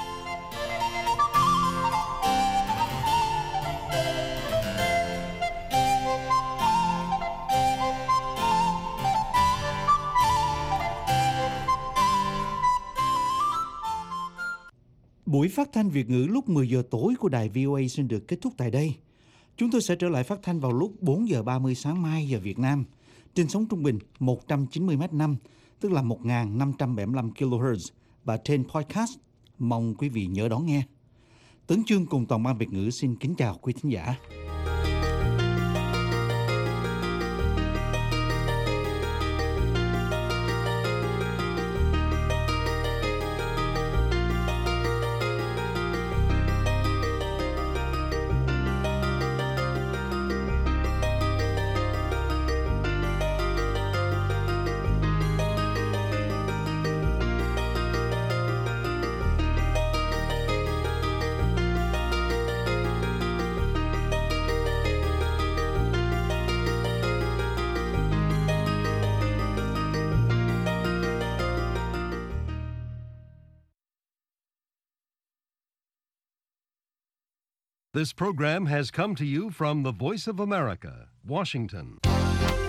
Buổi phát thanh Việt ngữ lúc mười giờ tối của đài vê o a xin được kết thúc tại đây. Chúng tôi sẽ trở lại phát thanh vào lúc bốn giờ ba mươi sáng mai giờ Việt Nam, trên sóng trung bình một trăm chín mươi mét năm, tức là một nghìn năm trăm bảy mươi lăm ki lô héc và trên podcast. Mong quý vị nhớ đón nghe. Tấn Chương cùng toàn ban Việt ngữ xin kính chào quý thính giả. This program has come to you from the Voice of America, Washington.